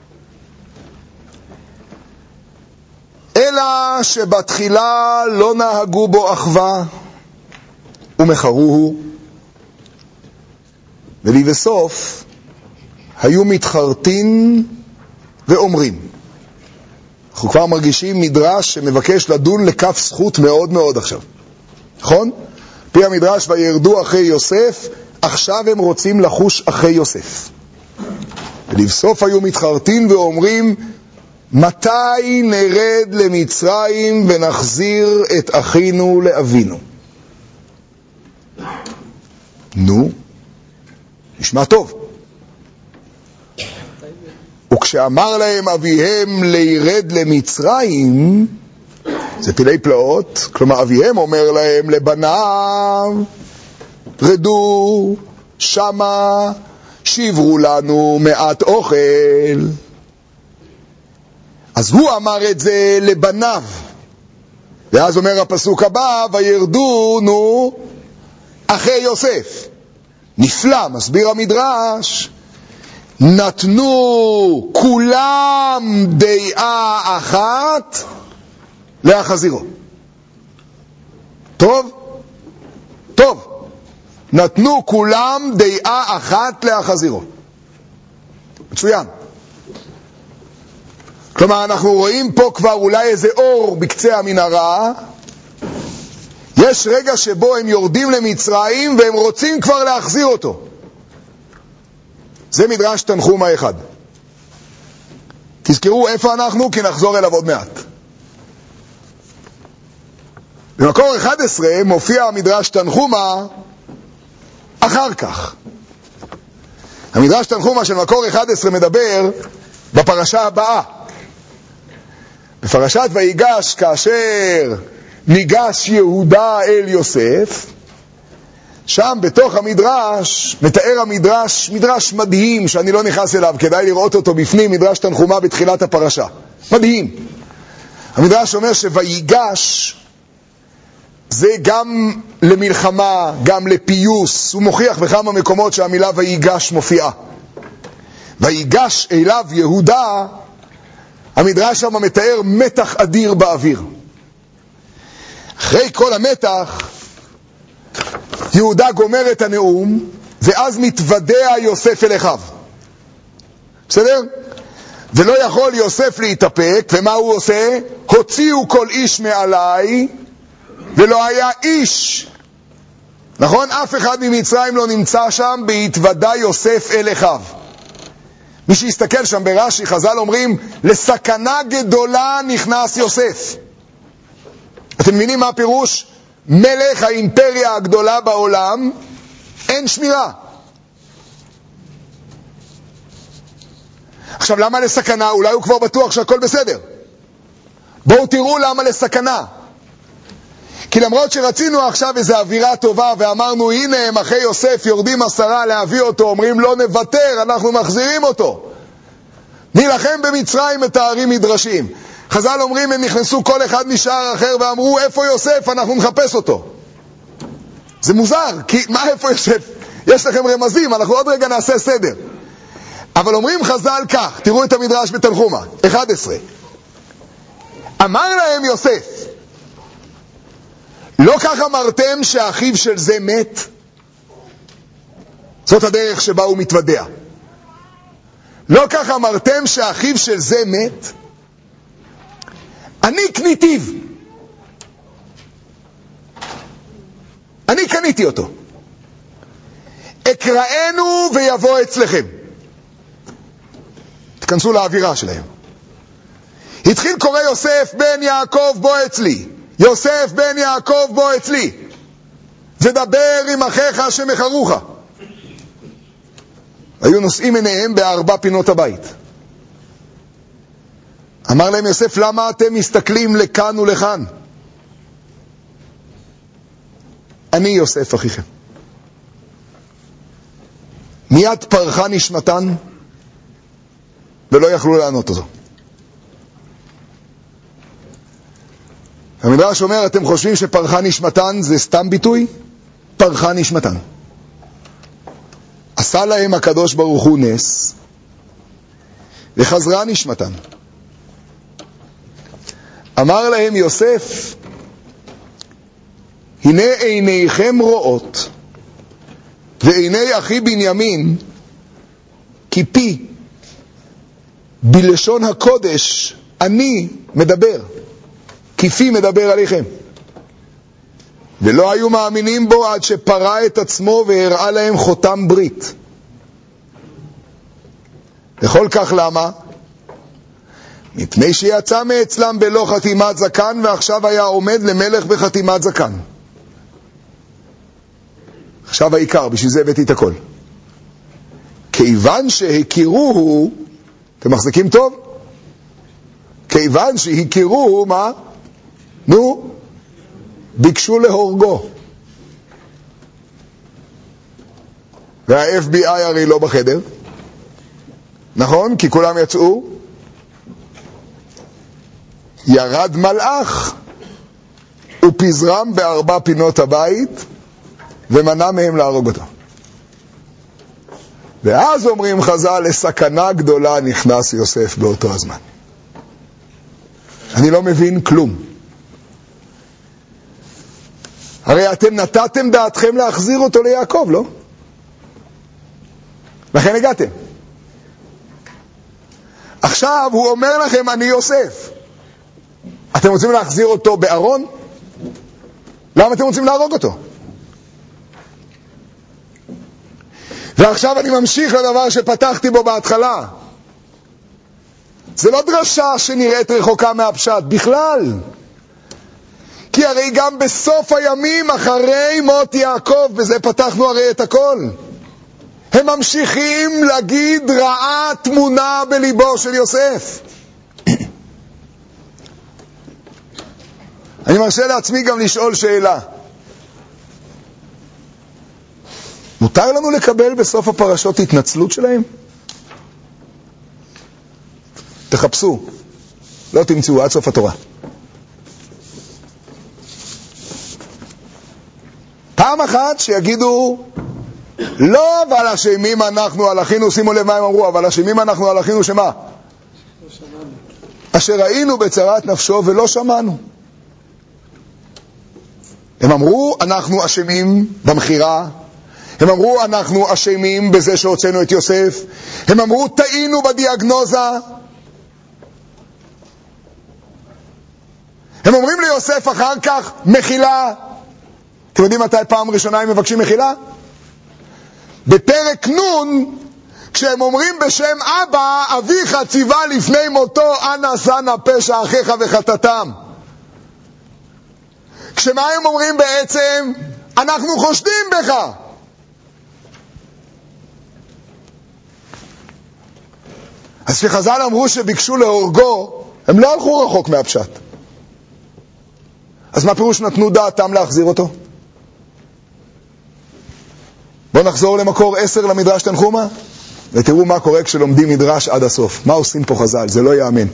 אלא שבתחילה לא נהגו בו אחווה ומחרוהו, ולבסוף היו מתחרטין ואומרים. אנחנו כבר מרגישים מדרש שמבקש לדון לכף זכות מאוד מאוד עכשיו. נכון? פי המדרש וירדו אחרי יוסף, עכשיו הם רוצים לחוש אחרי יוסף. ולבסוף היו מתחרטין ואומרים, מתי נרד למצרים ונחזיר את אחינו לאבינו? נו, נשמע טוב. וכשאמר להם אביהם לירד למצרים, זה פילי פלאות, כלומר אביהם אומר להם לבניו, רדו שמה, שברו לנו מעט אוכל. אז הוא אמר את זה לבניו. ואז אומר הפסוק הבא, וירדו אחרי יוסף. נפלא, מסביר המדרש, נתנו כולם דעה אחת להחזירו. טוב? טוב. נתנו כולם דעה אחת להחזירו. מצוין. כלומר, אנחנו רואים פה כבר אולי איזה אור בקצה המנהרה. יש רגע שבו הם יורדים למצרים והם רוצים כבר להחזיר אותו. זה מדרש תנחומה 1. תזכרו איפה אנחנו, כי נחזור אליו עוד מעט. במקור 11 מופיע המדרש תנחומה אחר כך. המדרש תנחומה של מקור 11 מדבר בפרשה הבאה. בפרשת ויגש, כאשר ניגש יהודה אל יוסף, שם בתוך המדרש, מתאר המדרש, מדרש מדהים שאני לא נכנס אליו, כדאי לראות אותו בפנים, מדרש תנחומה בתחילת הפרשה. מדהים. המדרש אומר שויגש זה גם למלחמה, גם לפיוס. הוא מוכיח בכמה מקומות שהמילה ויגש מופיעה. ויגש אליו יהודה, המדרש שם מתאר מתח אדיר באוויר. אחרי כל המתח, יהודה גומר את הנאום, ואז מתוודע יוסף אל אחיו. בסדר? ולא יכול יוסף להתאפק, ומה הוא עושה? הוציאו כל איש מעליי, ולא היה איש. נכון? אף אחד ממצרים לא נמצא שם, בהתוודע יוסף אל אחיו. מי שיסתכל שם ברש"י, חז"ל אומרים, לסכנה גדולה נכנס יוסף. אתם מבינים מה הפירוש? מלך האימפריה הגדולה בעולם, אין שמירה. עכשיו, למה לסכנה? אולי הוא כבר בטוח שהכל בסדר. בואו תראו למה לסכנה. כי למרות שרצינו עכשיו איזו אווירה טובה ואמרנו הנה הם אחרי יוסף יורדים 10 להביא אותו, אומרים לא נוותר, אנחנו מחזירים אותו, נילחם במצרים את הערים מדרשים. חז"ל אומרים הם נכנסו כל אחד משער אחר ואמרו איפה יוסף, אנחנו נחפש אותו. זה מוזר, כי מה איפה יוסף? יש לכם רמזים, אנחנו עוד רגע נעשה סדר. אבל אומרים חז"ל כך, תראו את המדרש בתנחומא 11. אמר להם יוסף, לא כך אמרתם שאחיו של זה מת? זאת הדרך שבה הוא מתוודע. לא כך אמרתם שאחיו של זה מת? אני קניתיו, אני קניתי אותו, אקראנו ויבוא אצלכם. תכנסו לאווירה שלהם. התחיל קורא יוסף בן יעקב בוא אצלי, יוסף בן יעקב בוא אצלי, ודבר עם אחיך שמחרוך. היו נושאים עיניהם בארבע פינות הבית. אמר להם יוסף, למה אתם מסתכלים לכאן ולכאן? אני יוסף אחיכם. מיד פרחה נשמתן ולא יכלו לענות אותו. המדרש אומר, אתם חושבים שפרחה נשמתן זה סתם ביטוי? פרחה נשמתן. עשה להם הקדוש ברוך הוא נס וחזרה נשמתן. אמר להם יוסף, הנה עיניכם רואות ועיני אחי בנימין כי פי בלשון הקודש אני מדבר, כפי מדבר עליכם. ולא היו מאמינים בו עד שפרע את עצמו והראה להם חותם ברית. וכל כך למה? מפני שיצא מאצלם בלא חתימת זקן ועכשיו היה עומד למלך בחתימת זקן. עכשיו העיקר, בשביל זה הבאתי את הכל. כיוון שהכירוהו, אתם מחזיקים טוב? כיוון שהכירוהו, מה? נו, ביקשו להורגו. וה-FBI הרי לא בחדר, נכון? כי כולם יצאו. ירד מלאך ופזרם בארבע פינות הבית ומנע מהם להרוג אותו. ואז אומרים חז"ל, לסכנה גדולה נכנס יוסף באותו הזמן. אני לא מבין כלום. הרי אתם נתתם דעתכם להחזיר אותו ליעקב, לא? לכן הגעתם. עכשיו הוא אומר לכם, אני יוסף. אתם רוצים להחזיר אותו בארון? למה אתם רוצים להרוג אותו? ועכשיו אני ממשיך לדבר שפתחתי בו בהתחלה. זה לא דרשה שנראית רחוקה מהפשט, בכלל. כי הרי גם בסוף הימים אחרי מות יעקב, בזה פתחנו הרי את הכל, הם ממשיכים להגיד רעה תמונה בליבו של יוסף. אני מרשה לעצמי גם לשאול שאלה. מותר לנו לקבל בסוף הפרשות התנצלות שלהם? תחפשו, לא תמצאו עד סוף התורה. פעם אחת שיגידו, לא, אבל אשמים אנחנו על אחינו, שימו לב מה הם אמרו, אבל אשמים אנחנו על אחינו שמה? לא שמענו. אשר ראינו בצרת נפשו ולא שמענו. הם אמרו, אנחנו אשמים במחירה, הם אמרו, אנחנו אשמים בזה שהוצאנו את יוסף, הם אמרו, טעינו בדיאגנוזה. הם אומרים ליוסף אחר כך, מחילה. אתם יודעים מתי פעם ראשונה הם מבקשים מחילה? בפרק נון, כשהם אומרים בשם אבא, אביך ציווה לפני מותו, אנא שא פשע אחיך וחטאתם. כשמה הם אומרים בעצם? אנחנו חושדים בך. אז שחז"ל אמרו שביקשו להורגו, הם לא הלכו רחוק מהפשט. אז מה פירוש נתנו דעתם להחזיר אותו? בואו נחזור למקור 10 למדרש תנחומא, ותראו מה קורה כשלומדים מדרש עד הסוף. מה עושים פה חז"ל? זה לא יאמן.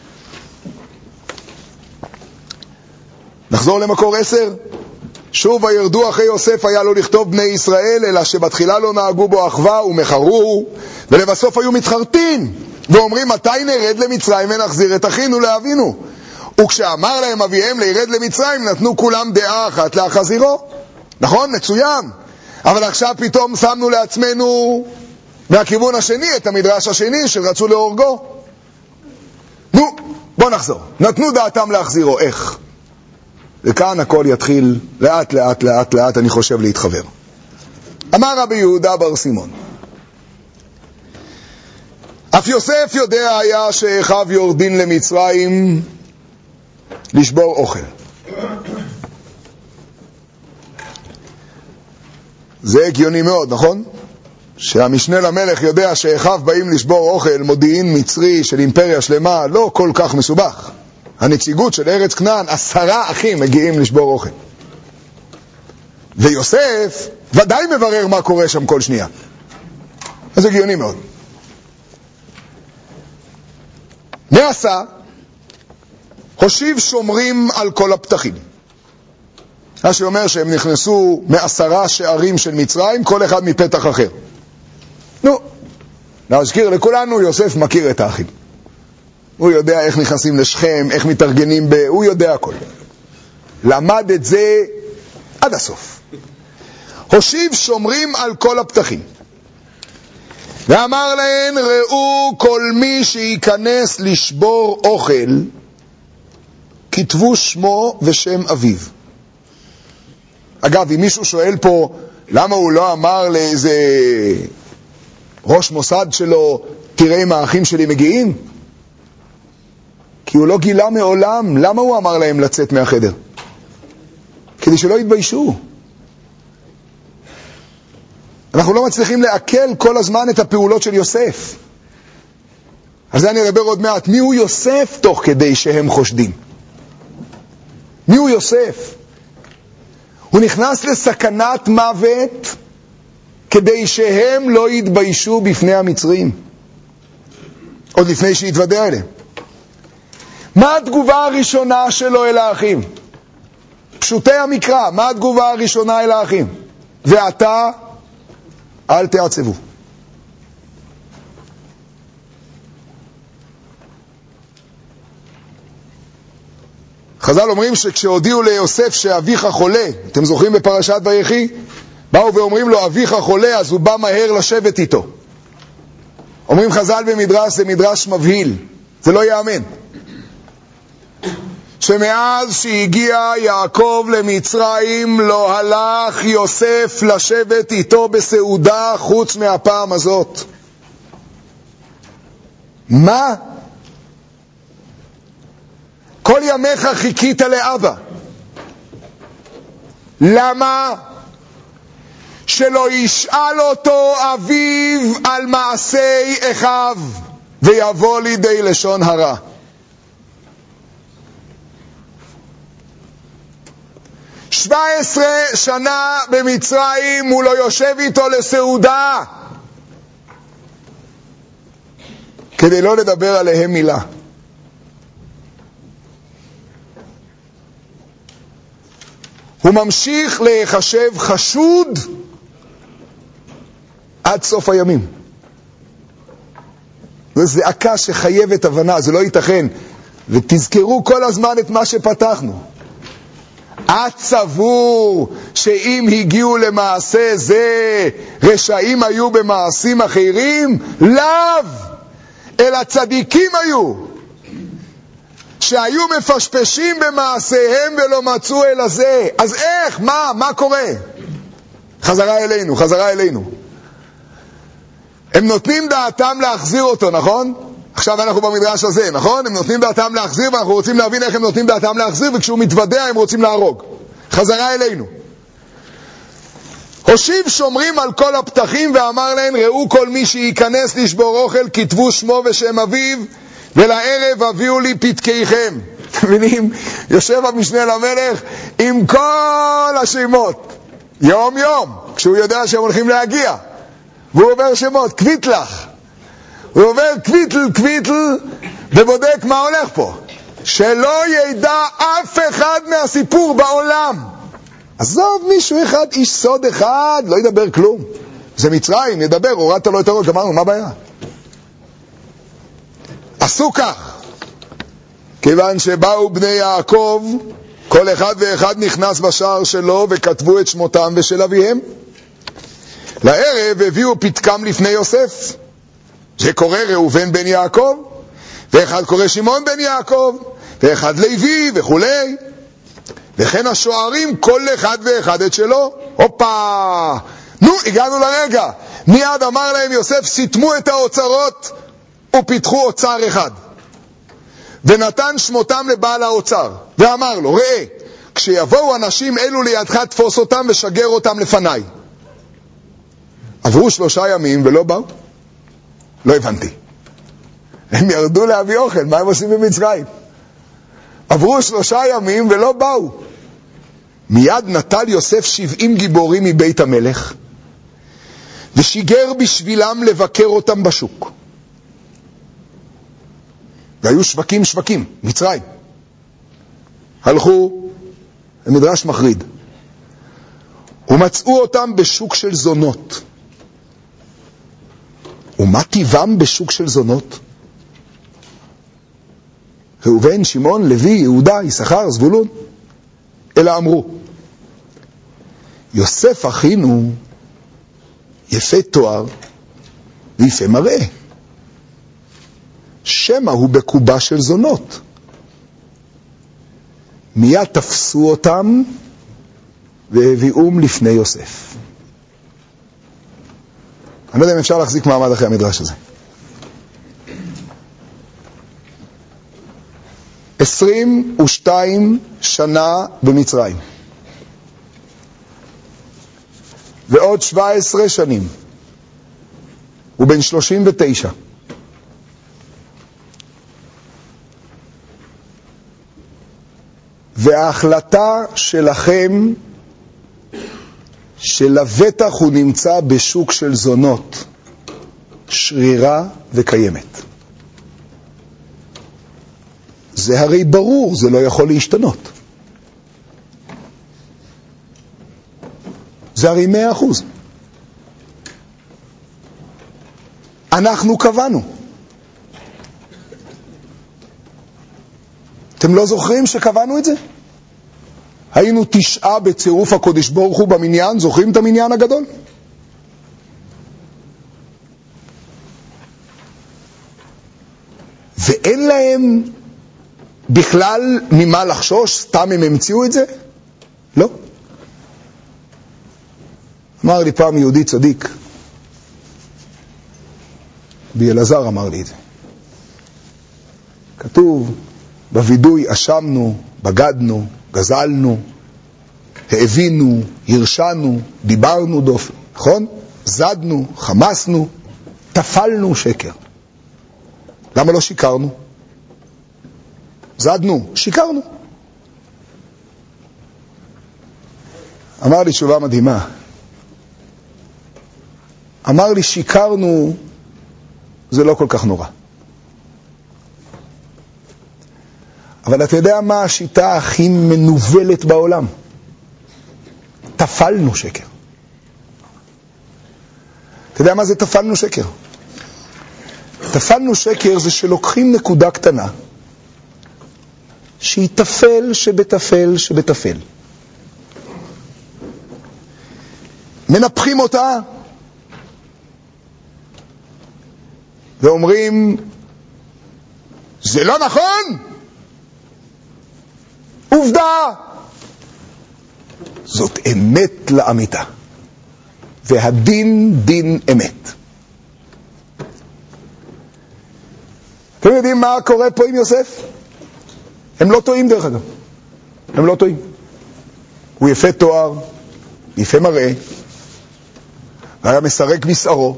נחזור למקור 10. שוב וירדו אחרי יוסף היה לו לכתוב בני ישראל, אלא שבתחילה לא נהגו בו אחווה ומחרו, ולבסוף היו מתחרטים ואומרים מתי נרד למצרים ונחזיר את אחינו לאבינו. וכשאמר להם אביהם לירד למצרים, נתנו כולם דעה אחת להחזירו. נכון? מצוין. אבל עכשיו פתאום שמנו לעצמנו מהכיוון השני את המדרש השני שרצו להורגו. נו, בוא נחזור. נתנו דעתם להחזירו. איך? וכאן הכל יתחיל לאט לאט לאט לאט, אני חושב, להתחבר. אמר רבי יהודה בר סימון, אף יוסף יודע היה שאחיו יורדין למצרים לשבור אוכל. זה הגיוני מאוד, נכון? שהמשנה למלך יודע שאחיו באים לשבור אוכל, מודיעין מצרי של אימפריה שלמה, לא כל כך מסובך. הנציגות של ארץ כנען, 10 אחים מגיעים לשבור אוכל. ויוסף ודאי מברר מה קורה שם כל שנייה. אז הגיוני מאוד. נעשה, הושיב שומרים על כל הפתחים. מה שאומר שהם נכנסו מ10 שערים של מצרים, כל אחד מפתח אחר. נו, להזכיר לכולנו, יוסף מכיר את האחים. הוא יודע איך נכנסים לשכם, איך מתארגנים הוא יודע הכל. למד את זה עד הסוף. הושיב שומרים על כל הפתחים. ואמר להן, ראו כל מי שייכנס לשבור אוכל, כתבו שמו ושם אביו. אגב, אם מישהו שואל פה, למה הוא לא אמר לאיזה ראש מוסד שלו, תראה אם האחים שלי מגיעים? כי הוא לא גילה מעולם. למה הוא אמר להם לצאת מהחדר? כדי שלא יתביישו. אנחנו לא מצליחים לעכל כל הזמן את הפעולות של יוסף. על זה אני אדבר עוד מעט. מי הוא יוסף תוך כדי שהם חושדים? מי הוא יוסף? הוא נכנס לסכנת מוות כדי שהם לא יתביישו בפני המצרים. עוד לפני שיתוודע אליהם. מה התגובה הראשונה שלו אל האחים? פשוטי המקרא, מה התגובה הראשונה אל האחים? ואתה אל תעצבו. חז"ל אומרים שכשהודיעו ליוסף שאביך חולה, אתם זוכרים בפרשת ויחי? באו ואומרים לו אביך חולה, אז הוא בא מהר לשבת איתו. אומרים חז"ל במדרש, זה מדרש מבהיל, זה לא יאמן. שמאז שהגיע יעקב למצרים לא הלך יוסף לשבת איתו בסעודה חוץ מהפעם הזאת. מה? כל ימיך חיכית לאבא. למה? שלא ישאל אותו אביו על מעשי אחיו ויבוא לידי לשון הרע. " 17 שנה במצרים הוא לא יושב איתו לסעודה כדי לא לדבר עליהם מילה. הוא ממשיך להיחשב חשוד עד סוף הימים. זו זעקה שחייבת הבנה, זה לא ייתכן. ותזכרו כל הזמן את מה שפתחנו. את סבור שאם הגיעו למעשה זה, רשעים היו במעשים אחרים? לאו, אלא צדיקים היו, שהיו מפשפשים במעשיהם ולא מצאו אלא זה. אז איך? מה קורה? חזרה אלינו. הם נותנים דעתם להחזיר אותו, נכון? עכשיו אנחנו במדרש הזה, נכון? הם נותנים דעתם להחזיר, ואנחנו רוצים להבין איך הם נותנים דעתם להחזיר, וכשהוא מתוודע הם רוצים להרוג. חזרה אלינו. הושיב שומרים על כל הפתחים ואמר להם, ראו כל מי שייכנס לשבור אוכל, כתבו שמו ושם אביו, ולערב הביאו לי פתקיכם. אתם מבינים? יושב המשנה למלך עם כל השמות, יום יום, כשהוא יודע שהם הולכים להגיע, והוא עובר שמות, קוויטלח, הוא עובר קוויטל, ובודק מה הולך פה, שלא ידע אף אחד מהסיפור בעולם. עזוב מישהו אחד, איש סוד אחד, לא ידבר כלום. זה מצרים, ידבר, הורדת לו את הראש, אמרנו, מה הבעיה? עשו כך, כיוון שבאו בני יעקב, כל אחד ואחד נכנס בשער שלו, וכתבו את שמותם ושל אביהם. לערב הביאו פתקם לפני יוסף, שקורא ראובן בן יעקב, ואחד קורא שמעון בן יעקב, ואחד לוי וכולי. וכן השוערים, כל אחד ואחד את שלו. הופה, נו, הגענו לרגע. מיד אמר להם יוסף, סתמו את האוצרות ופיתחו אוצר אחד, ונתן שמותם לבעל האוצר, ואמר לו, ראה, כשיבואו אנשים אלו לידך, תפוס אותם ושגר אותם לפניי. עברו 3 ימים ולא באו. לא הבנתי, הם ירדו להביא אוכל, מה הם עושים במצרים? עברו 3 ימים ולא באו. מיד נטל יוסף 70 גיבורים מבית המלך, ושיגר בשבילם לבקר אותם בשוק. והיו שווקים, מצרים. הלכו, המדרש מחריד, ומצאו אותם בשוק של זונות. ומה טבעם בשוק של זונות? ראובן, שמעון, לוי, יהודה, יששכר, זבולון. אלא אמרו, יוסף אחינו יפה תואר ויפה מראה, שמא הוא בקובה של זונות. מיד תפסו אותם והביאום לפני יוסף. אני לא יודע אם אפשר להחזיק מעמד אחרי המדרש הזה. 22 שנה במצרים, ועוד 17 שנים, הוא בן 39. וההחלטה שלכם שלבטח הוא נמצא בשוק של זונות שרירה וקיימת. זה הרי ברור, זה לא יכול להשתנות. זה הרי 100%. אנחנו קבענו. אתם לא זוכרים שקבענו את זה? היינו 9 בצירוף הקודש ברוך הוא במניין, זוכרים את המניין הגדול? ואין להם בכלל ממה לחשוש, סתם הם המציאו את זה? לא. אמר לי פעם יהודי צדיק, ביאלעזר אמר לי את זה. כתוב בוידוי, אשמנו, בגדנו, גזלנו, האבינו, הרשנו, דיברנו דופן, נכון? זדנו, חמסנו, תפלנו שקר. למה לא שיקרנו? זדנו, שיקרנו. אמר לי תשובה מדהימה. אמר לי, שיקרנו, זה לא כל כך נורא. אבל אתה יודע מה השיטה הכי מנובלת בעולם? תפלנו שקר. אתה יודע מה זה תפלנו שקר? תפלנו שקר זה שלוקחים נקודה קטנה, שהיא תפל שבתפל שבתפל. מנפחים אותה, ואומרים, זה לא נכון! עובדה! זאת אמת לאמיתה. והדין דין אמת. אתם יודעים מה קורה פה עם יוסף? הם לא טועים דרך אגב. הם לא טועים. הוא יפה תואר, יפה מראה, היה מסרק מסערו,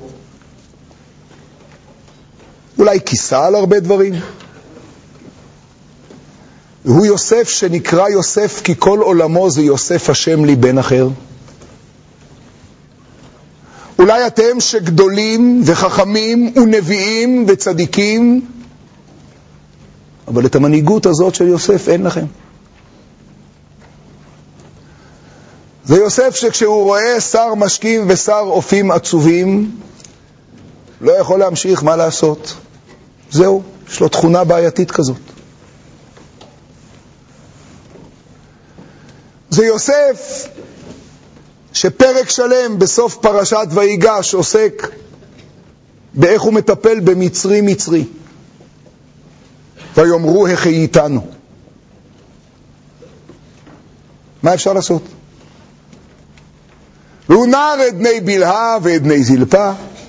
אולי כיסה על הרבה דברים, הוא יוסף שנקרא יוסף כי כל עולמו זה יוסף השם לי בן אחר? אולי אתם שגדולים וחכמים ונביאים וצדיקים, אבל את המנהיגות הזאת של יוסף אין לכם. זה יוסף שכשהוא רואה שר משקים ושר אופים עצובים, לא יכול להמשיך, מה לעשות? זהו, יש לו תכונה בעייתית כזאת. זה יוסף שפרק שלם בסוף פרשת ויגש עוסק באיך הוא מטפל במצרי מצרי. ויאמרו החייתנו. מה אפשר לעשות? והוא נער עדני בלהה ועדני זלפה.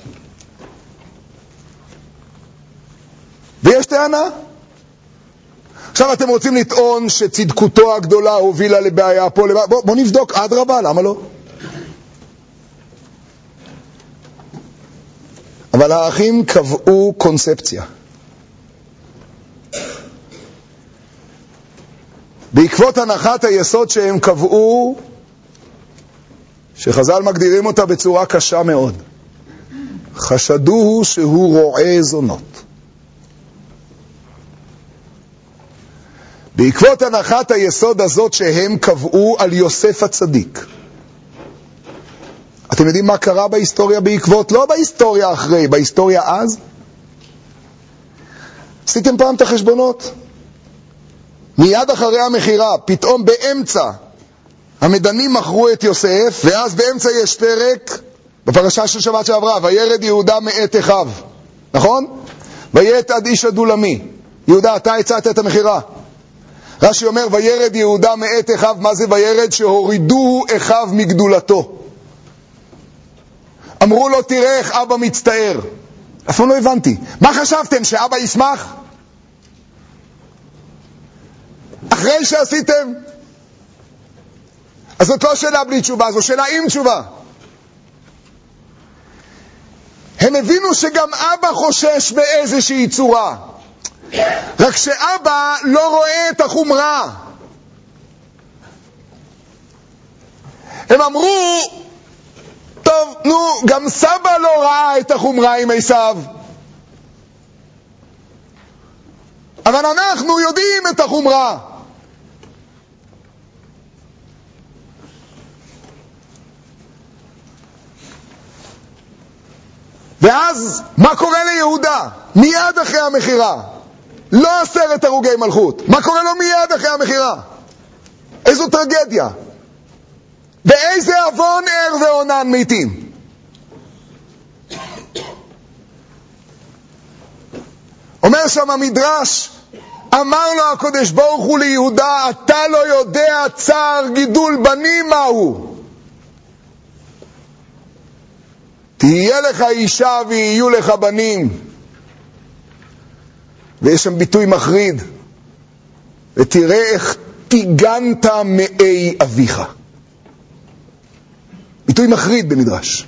ויש טענה. עכשיו אתם רוצים לטעון שצדקותו הגדולה הובילה לבעיה פה, בוא נבדוק, אדרבה, למה לא? אבל האחים קבעו קונספציה. בעקבות הנחת היסוד שהם קבעו, שחז"ל מגדירים אותה בצורה קשה מאוד. חשדוהו שהוא רועה זונות. בעקבות הנחת היסוד הזאת שהם קבעו על יוסף הצדיק. אתם יודעים מה קרה בהיסטוריה בעקבות? לא בהיסטוריה אחרי, בהיסטוריה אז. עשיתם פעם את החשבונות? מיד אחרי המחירה, פתאום באמצע, המדנים מכרו את יוסף, ואז באמצע יש פרק, בפרשה של שבת שעברה, וירד יהודה מאת אחיו. נכון? ויית עד איש הדולמי. יהודה, אתה הצעת את המחירה. רש"י אומר, וירד יהודה מאת אחיו, מה זה וירד? שהורידו אחיו מגדולתו. אמרו לו, תראה איך אבא מצטער. אף פעם לא הבנתי. מה חשבתם, שאבא ישמח? אחרי שעשיתם? אז זאת לא שאלה בלי תשובה, זו שאלה עם תשובה. הם הבינו שגם אבא חושש באיזושהי צורה. רק שאבא לא רואה את החומרה. הם אמרו, טוב, נו, גם סבא לא ראה את החומרה עם עשיו. אבל אנחנו יודעים את החומרה. ואז, מה קורה ליהודה? מיד אחרי המחירה. לא 10 הרוגי מלכות. מה קורה לו מיד אחרי המחירה? איזו טרגדיה. באיזה אבון ער ועונן מתים. אומר שם המדרש, אמר לו הקדוש ברוך הוא ליהודה, אתה לא יודע צער גידול בנים מהו. תהיה לך אישה ויהיו לך בנים. ויש שם ביטוי מחריד. ותראה איך תיגנת מאי אביך. ביטוי מחריד במדרש.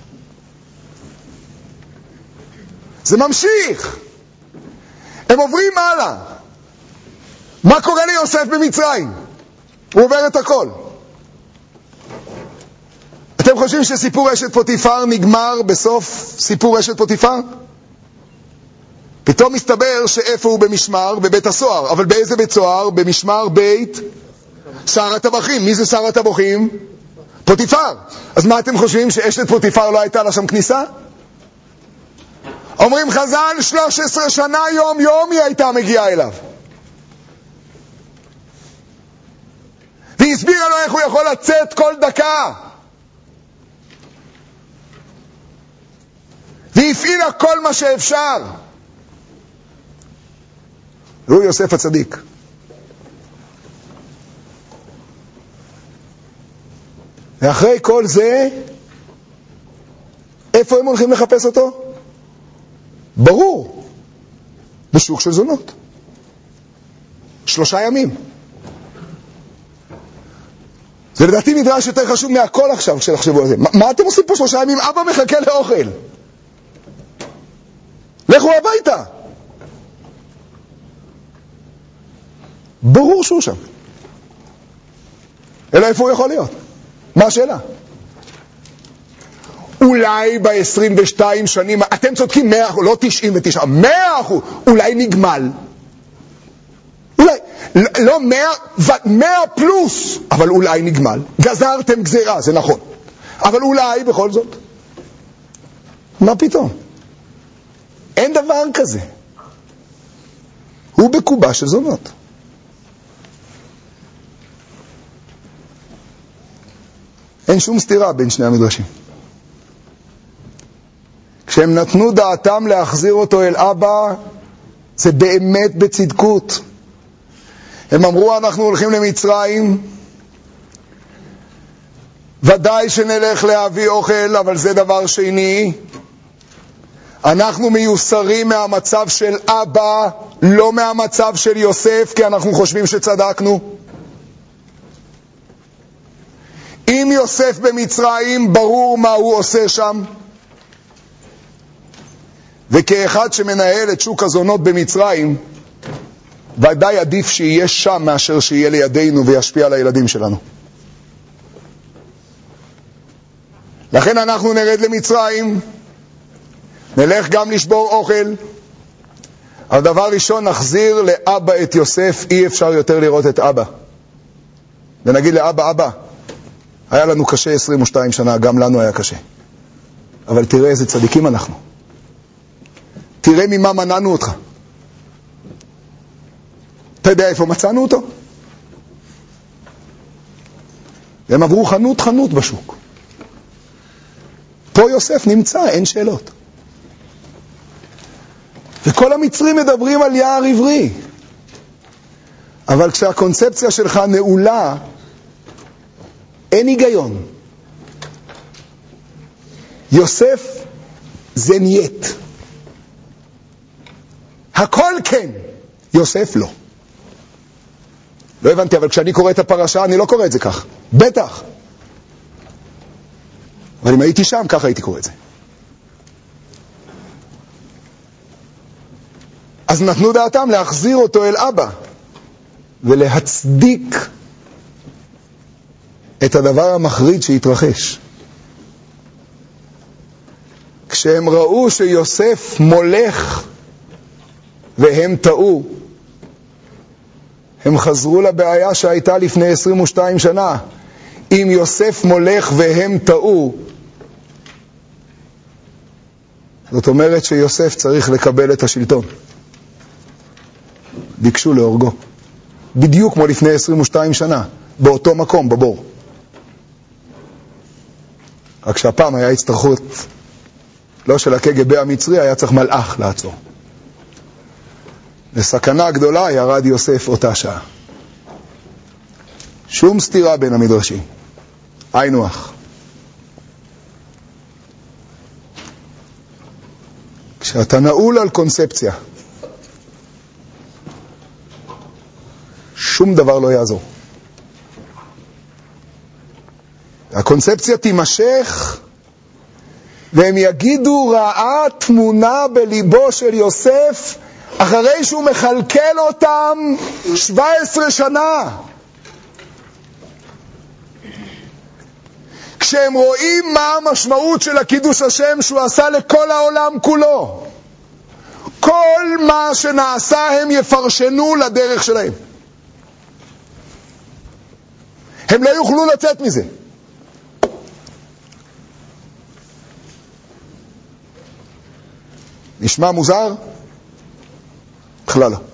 זה ממשיך. הם עוברים הלאה. מה קורה ליוסף במצרים? הוא עובר את הכל. אתם חושבים שסיפור אשת פוטיפר נגמר בסוף סיפור אשת פוטיפר? פתאום מסתבר שאיפה הוא במשמר? בבית הסוהר. אבל באיזה בית סוהר? במשמר בית שר הטבחים. מי זה שר הטבחים? פוטיפר. אז מה אתם חושבים, שאשת פוטיפר לא הייתה לה שם כניסה? אומרים חז"ל, 13 שנה יום יום היא הייתה מגיעה אליו. והיא הסבירה לו איך הוא יכול לצאת כל דקה. והיא הפעילה כל מה שאפשר. והוא יוסף הצדיק. ואחרי כל זה, איפה הם הולכים לחפש אותו? ברור, בשוק של זונות. 3 ימים. זה לדעתי מדרש יותר חשוב מהכל עכשיו כשתחשבו על זה. מה אתם עושים פה 3 ימים? אבא מחכה לאוכל. לכו הביתה. ברור שהוא שם. אלא איפה הוא יכול להיות? מה השאלה? אולי ב-22 שנים, אתם צודקים 100%, לא 99, 100%, אולי נגמל. אולי, לא 100 פלוס, אבל אולי נגמל. גזרתם גזירה, זה נכון. אבל אולי בכל זאת. מה פתאום? אין דבר כזה. הוא בקובה של זונות. אין שום סתירה בין שני המדרשים. כשהם נתנו דעתם להחזיר אותו אל אבא, זה באמת בצדקות. הם אמרו, אנחנו הולכים למצרים, ודאי שנלך להביא אוכל, אבל זה דבר שני. אנחנו מיוסרים מהמצב של אבא, לא מהמצב של יוסף, כי אנחנו חושבים שצדקנו. אם יוסף במצרים, ברור מה הוא עושה שם. וכאחד שמנהל את שוק הזונות במצרים, ודאי עדיף שיהיה שם מאשר שיהיה לידינו וישפיע על הילדים שלנו. לכן אנחנו נרד למצרים, נלך גם לשבור אוכל, אבל דבר ראשון נחזיר לאבא את יוסף, אי אפשר יותר לראות את אבא. ונגיד לאבא, אבא, היה לנו קשה 22 שנה, גם לנו היה קשה. אבל תראה איזה צדיקים אנחנו. תראה ממה מנענו אותך. אתה יודע איפה מצאנו אותו? הם עברו חנות בשוק. פה יוסף נמצא, אין שאלות. וכל המצרים מדברים על יער עברי. אבל כשהקונספציה שלך נעולה, אין היגיון. יוסף זה נייט. הכל כן, יוסף לא. לא הבנתי, אבל כשאני קורא את הפרשה, אני לא קורא את זה כך. בטח. אבל אם הייתי שם, ככה הייתי קורא את זה. אז נתנו דעתם להחזיר אותו אל אבא, ולהצדיק את הדבר המחריד שהתרחש. כשהם ראו שיוסף מולך והם טעו, הם חזרו לבעיה שהייתה לפני 22 שנה. אם יוסף מולך והם טעו, זאת אומרת שיוסף צריך לקבל את השלטון. ביקשו להורגו. בדיוק כמו לפני 22 שנה, באותו מקום, בבור. רק שהפעם היה הצטרכות, לא של הקג"ב המצרי, היה צריך מלאך לעצור. לסכנה גדולה ירד יוסף אותה שעה. שום סתירה בין המדרשים. היינו אח. כשאתה נעול על קונספציה, שום דבר לא יעזור. הקונספציה תימשך, והם יגידו רעה תמונה בליבו של יוסף, אחרי שהוא מחלקל אותם 17 שנה. כשהם רואים מה המשמעות של הקידוש השם שהוא עשה לכל העולם כולו, כל מה שנעשה הם יפרשנו לדרך שלהם. הם לא יוכלו לצאת מזה. נשמע מוזר? בכלל לא.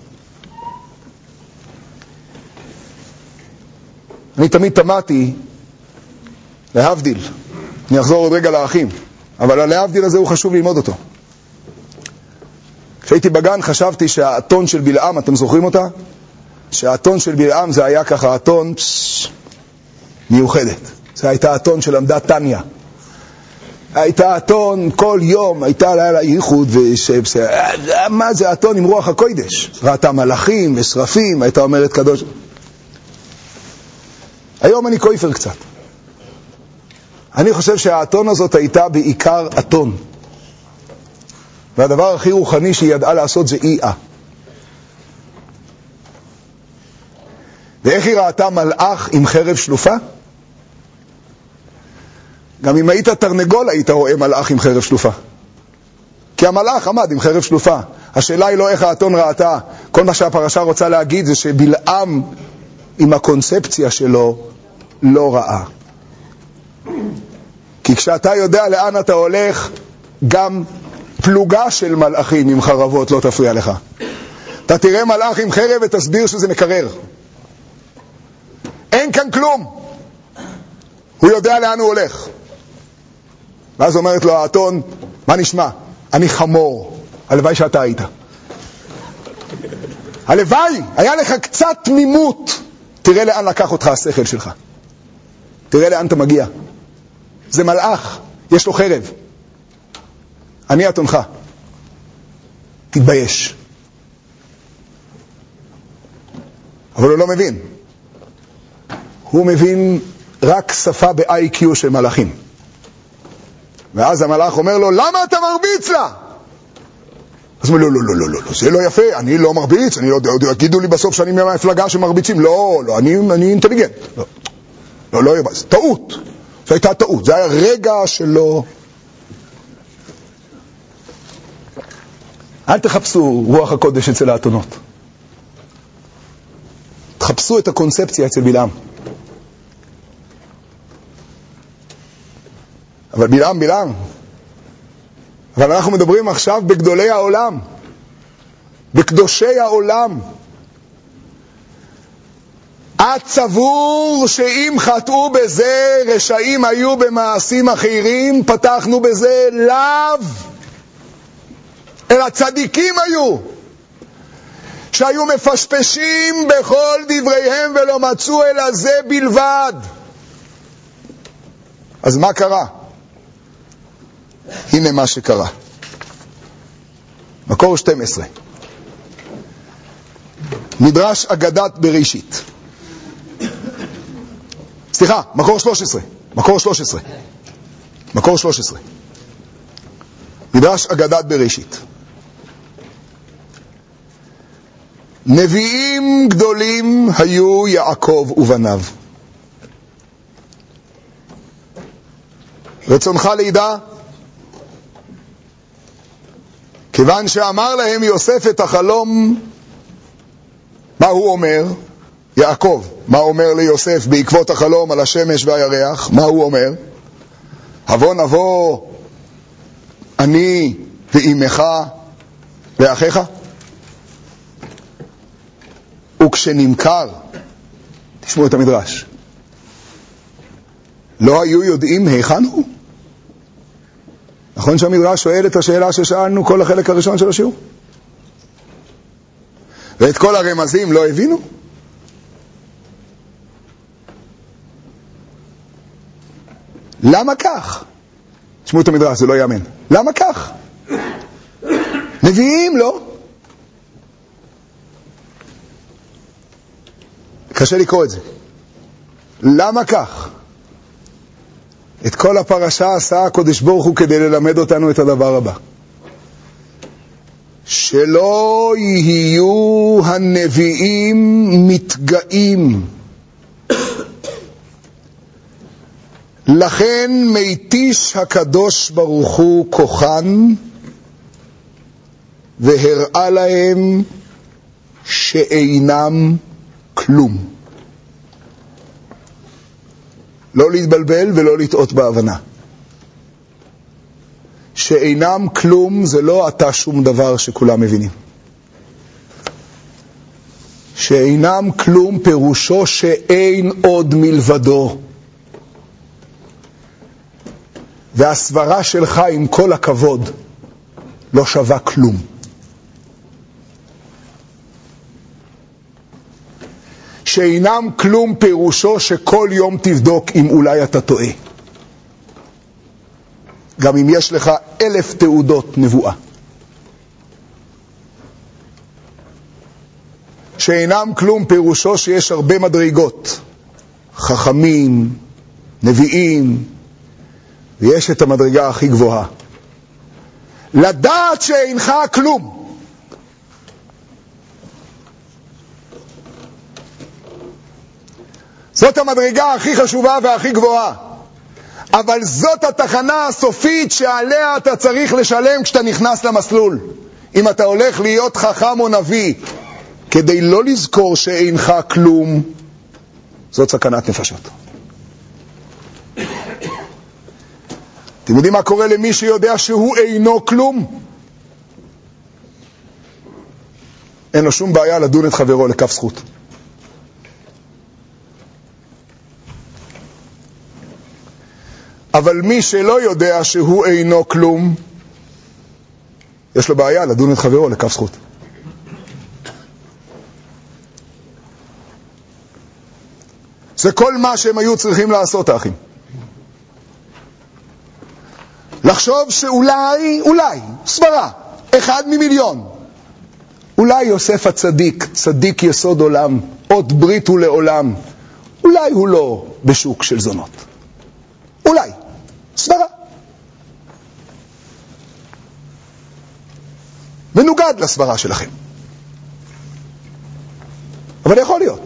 אני תמיד תמדתי להבדיל. אני אחזור עוד רגע לאחים, אבל הלהבדיל הזה הוא חשוב ללמוד אותו. כשהייתי בגן חשבתי שהאתון של בלעם, אתם זוכרים אותה? שהאתון של בלעם זה היה ככה אתון מיוחדת. זה הייתה האתון שלמדה טניה. הייתה אתון כל יום, הייתה לה ייחוד, מה זה אתון עם רוח הקודש? ראתה מלאכים ושרפים, הייתה אומרת קדוש. היום אני כויפר קצת. אני חושב שהאתון הזאת הייתה בעיקר אתון. והדבר הכי רוחני שהיא ידעה לעשות זה אי-אה. ואיך היא ראתה מלאך עם חרב שלופה? גם אם היית תרנגול היית רואה מלאך עם חרב שלופה, כי המלאך עמד עם חרב שלופה. השאלה היא לא איך האתון ראתה. כל מה שהפרשה רוצה להגיד זה שבלעם עם הקונספציה שלו לא ראה. כי כשאתה יודע לאן אתה הולך, גם פלוגה של מלאכים עם חרבות לא תפריע לך. אתה תראה מלאך עם חרב ותסביר שזה מקרר. אין כאן כלום. הוא יודע לאן הוא הולך. ואז אומרת לו האתון, מה נשמע? אני חמור. הלוואי שאתה היית. הלוואי, היה לך קצת תמימות. תראה לאן לקח אותך השכל שלך. תראה לאן אתה מגיע. זה מלאך, יש לו חרב. אני אתונך. תתבייש. אבל הוא לא מבין. הוא מבין רק שפה ב-IQ של מלאכים. ואז המלאך אומר לו, למה אתה מרביץ לה? אז הוא אומר, לא, זה לא יפה, אני לא מרביץ, אני לא, יגידו לי בסוף שאני מהמפלגה שמרביצים, לא, אני אינטליגנט. לא, טעות. זו הייתה טעות, זה היה רגע שלו. אל תחפשו רוח הקודש אצל האתונות. תחפשו את הקונספציה אצל בלעם. אבל בלעם. אבל אנחנו מדברים עכשיו בגדולי העולם, בקדושי העולם. את סבור שאם חטאו בזה רשעים היו במעשים אחרים, פתחנו בזה לאו, אלא צדיקים היו, שהיו מפשפשים בכל דבריהם ולא מצאו אלא זה בלבד. אז מה קרה? הנה מה שקרה. מקור 12. מדרש אגדת בראשית. סליחה, מקור 13. מקור 13. מדרש אגדת בראשית. נביאים גדולים היו יעקב ובניו. רצונך לידע, כיוון שאמר להם יוסף את החלום, מה הוא אומר? יעקב, מה אומר ליוסף בעקבות החלום על השמש והירח? מה הוא אומר? נבוא אני ואימך ואחיך. וכשנמכר, תשמעו את המדרש, לא היו יודעים היכן הוא? נכון שהמדרש שואל את השאלה ששאלנו כל החלק הראשון של השיעור? ואת כל הרמזים לא הבינו? למה כך? תשמעו את המדרש, זה לא יאמן. למה כך? נביאים, לא? קשה לקרוא את זה. למה כך? את כל הפרשה עשה הקדוש ברוך הוא כדי ללמד אותנו את הדבר הבא. שלא יהיו הנביאים מתגאים. לכן מיטיש הקדוש ברוך הוא כוחן והראה להם שאינם כלום. לא להתבלבל ולא לטעות בהבנה. שאינם כלום זה לא אתה שום דבר שכולם מבינים. שאינם כלום פירושו שאין עוד מלבדו. והסברה שלך עם כל הכבוד לא שווה כלום. שאינם כלום פירושו שכל יום תבדוק אם אולי אתה טועה. גם אם יש לך 1000 תעודות נבואה. שאינם כלום פירושו שיש הרבה מדרגות. חכמים, נביאים, ויש את המדרגה הכי גבוהה. לדעת שאינך כלום. זאת המדרגה הכי חשובה והכי גבוהה. אבל זאת התחנה הסופית שעליה אתה צריך לשלם כשאתה נכנס למסלול. אם אתה הולך להיות חכם או נביא, כדי לא לזכור שאינך כלום, זאת סכנת נפשות. אתם יודעים מה קורה למי שיודע שהוא אינו כלום? אין לו שום בעיה לדון את חברו לכף זכות. אבל מי שלא יודע שהוא אינו כלום, יש לו בעיה לדון את חברו לכף זכות. זה כל מה שהם היו צריכים לעשות, האחים. לחשוב שאולי, סברה, 1 ממיליון, אולי יוסף הצדיק, צדיק יסוד עולם, אות ברית הוא לעולם, אולי הוא לא בשוק של זונות. אולי, סברה. מנוגד לסברה שלכם. אבל יכול להיות.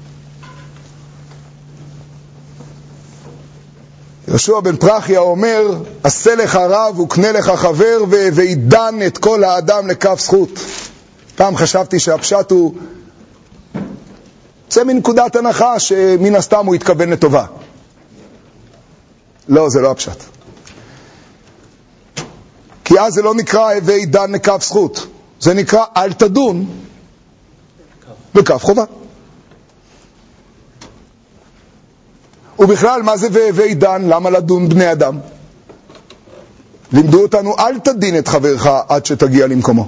יהושע בן פרחיה אומר, עשה לך רב וקנה לך חבר וידן את כל האדם לכף זכות. פעם חשבתי שהפשט הוא זה מנקודת הנחה שמן הסתם הוא התכוון לטובה. לא, זה לא הפשט. כי אז זה לא נקרא הווי דן לכף זכות, זה נקרא אל תדון בכף חובה. ובכלל, מה זה והווי דן? למה לדון בני אדם? לימדו אותנו, אל תדין את חברך עד שתגיע למקומו.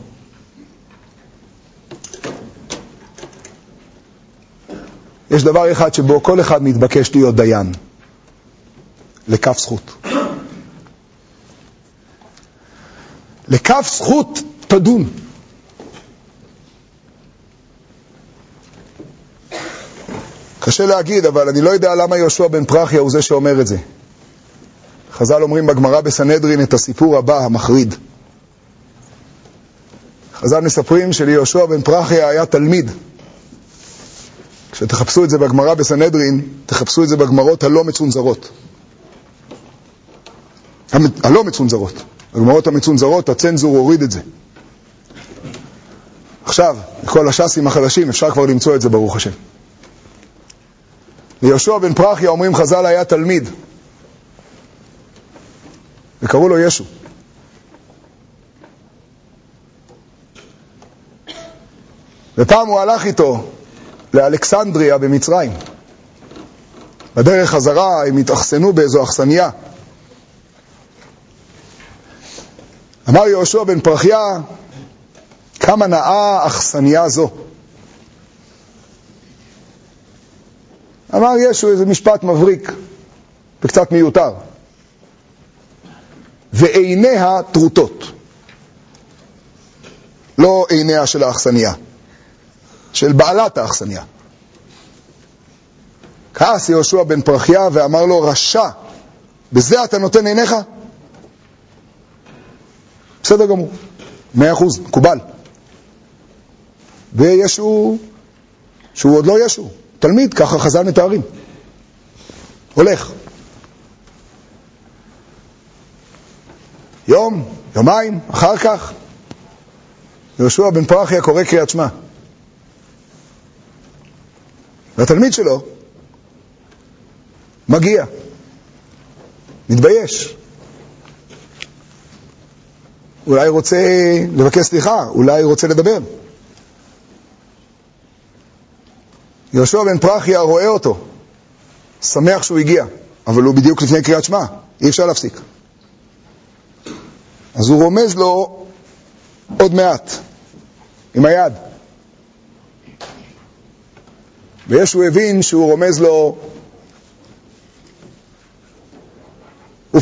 יש דבר אחד שבו כל אחד מתבקש להיות דיין, לכף זכות. לכף זכות תדון. קשה להגיד, אבל אני לא יודע למה יהושע בן פרחיה הוא זה שאומר את זה. חז"ל אומרים בגמרא בסנהדרין את הסיפור הבא, המחריד. חז"ל מספרים שליהושע בן פרחיה היה תלמיד. כשתחפשו את זה בגמרא בסנהדרין, תחפשו את זה בגמרות הלא מצונזרות. הלא מצונזרות. בגמרות המצונזרות, הצנזור הוריד את זה. עכשיו, לכל הש"סים החדשים אפשר כבר למצוא את זה, ברוך השם. ליהושע בן פרחיה אומרים חז"ל היה תלמיד וקראו לו ישו. ופעם הוא הלך איתו לאלכסנדריה במצרים. בדרך חזרה הם התאכסנו באיזו אכסניה. אמר יהושע בן פרחיה, כמה נאה אכסניה זו. אמר ישו איזה משפט מבריק וקצת מיותר. ועיניה טרוטות. לא עיניה של האכסניה, של בעלת האכסניה. כעס יהושע בן פרחיה ואמר לו, רשע, בזה אתה נותן עיניך? בסדר גמור, 100%, מקובל. וישו, שהוא עוד לא ישו, תלמיד, ככה חז"ל מתארים. הולך. יום, יומיים, אחר כך, יהושע בן פרחיה קורא קריאת שמע. והתלמיד שלו מגיע, מתבייש. אולי רוצה לבקש סליחה, אולי רוצה לדבר. יהושע בן פרחיה רואה אותו, שמח שהוא הגיע, אבל הוא בדיוק לפני קריאת שמע, אי אפשר להפסיק. אז הוא רומז לו עוד מעט, עם היד. וישו הבין שהוא רומז לו